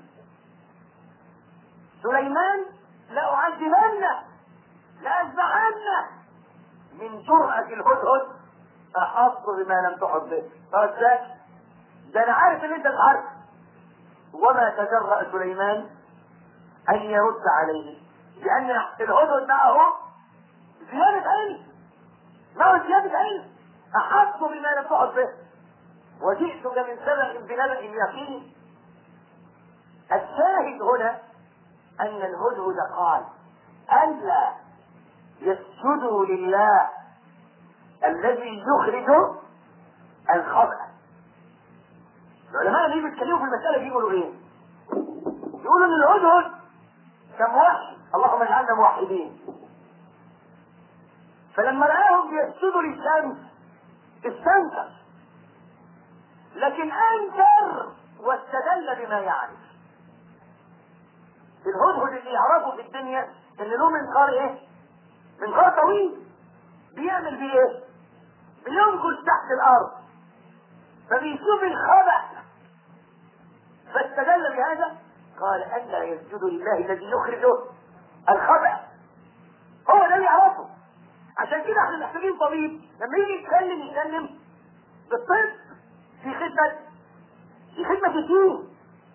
سليمان لأعذبنه لأذبحنه من جرأة الهدهد أحط بما لم تحط به. ده أنا عارف إن أنت تعرف. وما تجرأ سليمان أن يرد عليه لأن الهدهد معه زيادة علم، معه زيادة علم. أحط بما لم تحط به وجئتك من سبأ بنبأ يقين. الشاهد هنا أن الهدهد قال ألا يسجدوا لله الذي يخرج الخبأ. العلماء اللي بيتكلموا في المسألة دي يقولوا ايه؟ يقولوا ان الهدهد كموحد، اللهم اجعلنا موحدين، فلما رآهم بيسجدوا للشمس استنكر، لكن انكر واستدل بما يعرف. الهدهد اللي يعرفه في الدنيا ان له منقار ايه؟ منقار طويل بيعمل بيه ايه؟ بينقل تحت الارض فبيشوف الخبأ، فاستدل بهذا قال ألا يسجدوا لله الذي يخرجه الخبأ. هو ده اللي يعرفه. عشان كده احنا محتاجين طبيب لما يجي يتكلم بالطب في خدمة الدين،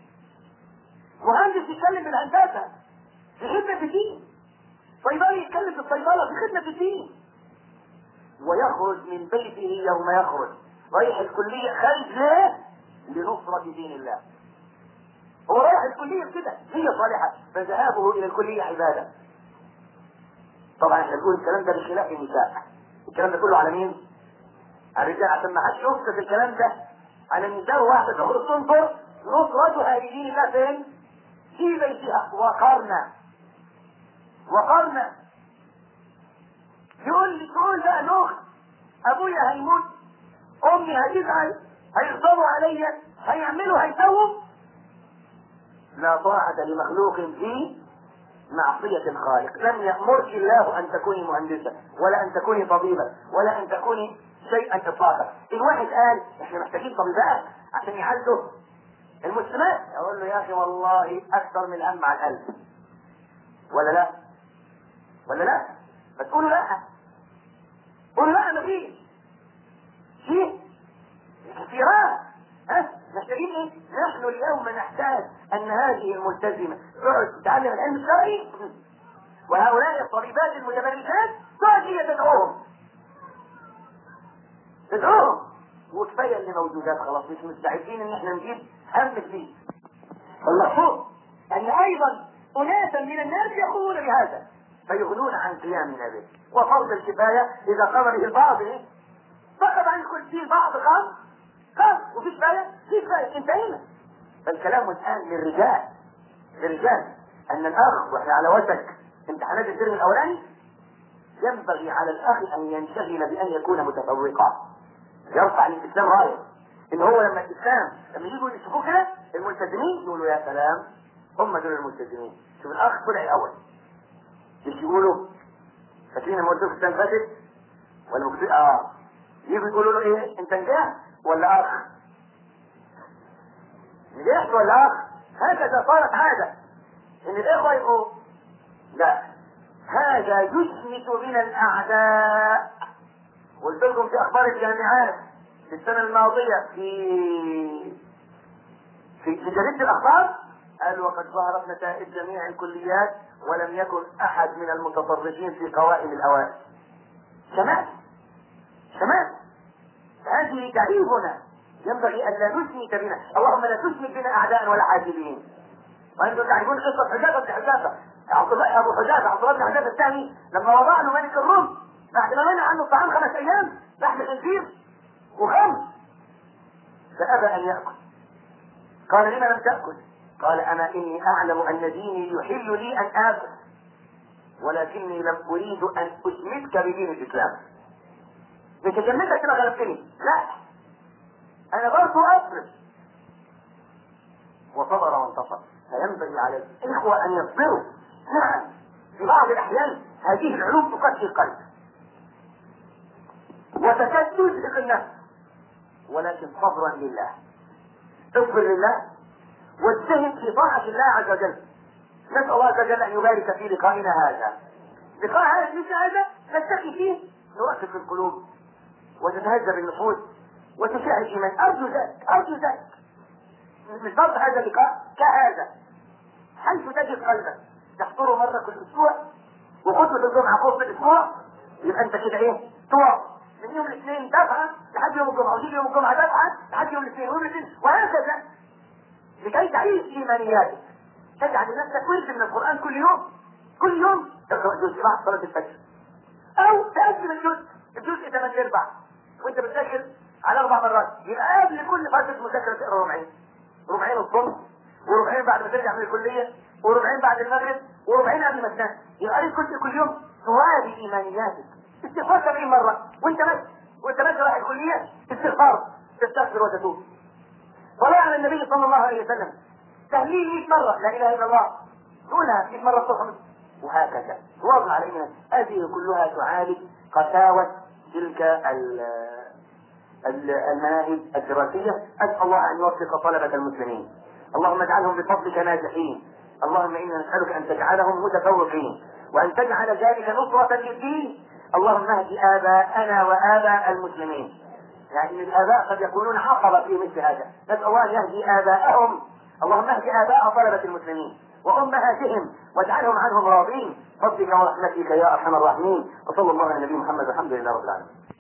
مهندس يتكلم بالهندسة في خدمة الدين، صيدلي يتكلم في الصيدلة في خدمة الدين، ويخرج من بيته يوم يخرج رايح الكلية خارج ليه؟ لنصرة دين الله. هو رايح الكلية كده هي صالحة فذهابه إلى الكلية عبادة. طبعا احنا بنقول الكلام ده بخلاف النساء، الكلام ده كله على مين؟ على الرجال، عشان ما حدش يفسد الكلام ده على النساء. واحدة تخرج تنظر نصرتها لدين الله فين؟ في بيتها. وقرنا تقول بقى الأخت أبويا هيموت، أمي هتزعل، هيغضبوا عليا، هيعملوا هيسووا. لا طاعة لمخلوق في معصية الخالق. لم يأمرك الله أن تكوني مهندسة ولا أن تكوني طبيبة ولا أن تكوني شيئا إطلاقا. الواحد قال احنا محتاجين طبيبات عشان يعالجوا المسلمات، أقول له يا أخي والله أكثر من الهم على القلب. ولا لا؟ فتقولوا لا، قولوا لا، مفيش شيء كثيرات. محتاجين ايه؟ نحن اليوم نحتاج ان هذه الملتزمة تقعد تتعلم العلم الشرعي، وهؤلاء الطبيبات المتمرسات تقعد هي تدعوهم. وكفاية اللي موجودات خلاص، مش مستعدين ان احنا نجيب هم فيه. المقصود ان ايضا اناسا من الناس يقومون بهذا فيغنون عن قيامنا به. وفرض الكفاية اذا قام به البعض فقط عن كل شيء بعض قام وفي كفاية انتهينا. فالكلام الان للرجال ان الاخ واحنا على وشك امتحانات الترم الاولاني ينبغي على الاخ ان ينشغل بان يكون متفوقا، يرفع للاسلام رايه. ان هو لما الاسلام لما يجوا يشوفوه كده الملتزمين يقولوا يا سلام هم دول الملتزمين. شوف الاخ طلع الاول، مش يقولوا فاكرين لما قلت لكم السنه اللي فاتت ولا مكتوب يجوا يقولوا له ايه انت نجحت ولا اخ؟ نجحت ولا اخ؟ هكذا صارت عاده ان الاخوه يقولوا لا، هذا يشمت من الاعداء. قلت لكم في اخبار الجامعات في السنه الماضيه في جريده الاخبار قال وقد ظهرت نتائج جميع الكليات ولم يكن احد من المتطرفين في قوائم الاوائل. شمال هذه تعريفنا، ينبغي ان لا نشمت بنا، اللهم لا تشمت بنا اعداء ولا حاسدين. وانتم تعرفون قصه حذافه بن حذافه، ابو حذافه عبد الله بن حذافه الثاني لما وضع له ملك الروم بعد ما منع عنه الطعام 5 ايام لحم خنزير وخمر فابى ان ياكل. قال لما لم تاكل؟ قال انا اني اعلم ان ديني يحل لي ان اكل ولكني لم اريد ان اشمتك بدين الاسلام. مش جنتك كده غلبتني، لا انا برضو اصبر. وصبر وانتصر. فينبغي على الاخوه ان يصبروا. نعم في بعض الاحيان هذه العلوم تقسي القلب، وتكاد تزهق النفس، ولكن صبرا لله. اصبر لله واجتهد في طاعة الله عز وجل. نسأل الله عز وجل أن يبارك في لقائنا هذا. لقاء هذا مثل هذا نلتقي فيه نرقق القلوب وتتهذب النفوس وتشاع الإيمان. أرجو ذلك، أرجو ذلك. مش شرط هذا اللقاء كهذا، حيث تجد قلبك تحضره مرة كل أسبوع، وخطبة الجمعة خطبة الأسبوع، يبقى أنت كده إيه؟ طوع من يوم الاثنين دفعة لحد يوم الجمعة، ويجي يوم الجمعة دفعة لحد يوم الاثنين ويوم الاثنين، وهكذا لكي تعيش إيمانياتك. تجعل نفسك ورد من القرآن كل يوم، كل يوم تقرأ جزء بعد صلاة الفجر، أو تقسم الجزء 8/4 وأنت بتذاكر على 4 مرات، يبقى قبل كل فترة مذاكرة تقرأ ربعين الصبح، وربعين بعد ما ترجع من الكلية، وربعين بعد المغرب، وربعين قبل ما تنام. يبقى قريت كل يوم توالي إيمانياتك. استغفار 70 مرة وأنت ماشي رايح الكلية، استغفار تستغفر وتتوب. صلاة على النبي صلى الله عليه وسلم، تهليل 100 مرة لا إله إلا الله، تقولها 100 مرة الصبح، وهكذا واضح علينا. هذه كلها تعالج قساوة تلك المناهج الدراسية. أسأل الله أن يوفق طلبة المسلمين، اللهم اجعلهم بفضلك ناجحين، اللهم إنا نسألك أن تجعلهم متفوقين، وأن تجعل ذلك نصرة للدين. اللهم اهد آباءنا وآباء المسلمين، يعني الآباء قد يكونون عقبة في مثل هذا، نسأل الله أن يهدي آباءهم. اللهم اهد آباء طلبة المسلمين وأمهاتهم واجعلهم عنهم راضين، فضلك ورحمتك يا أرحم الراحمين. وصلى الله على النبي محمد والحمد لله رب العالمين.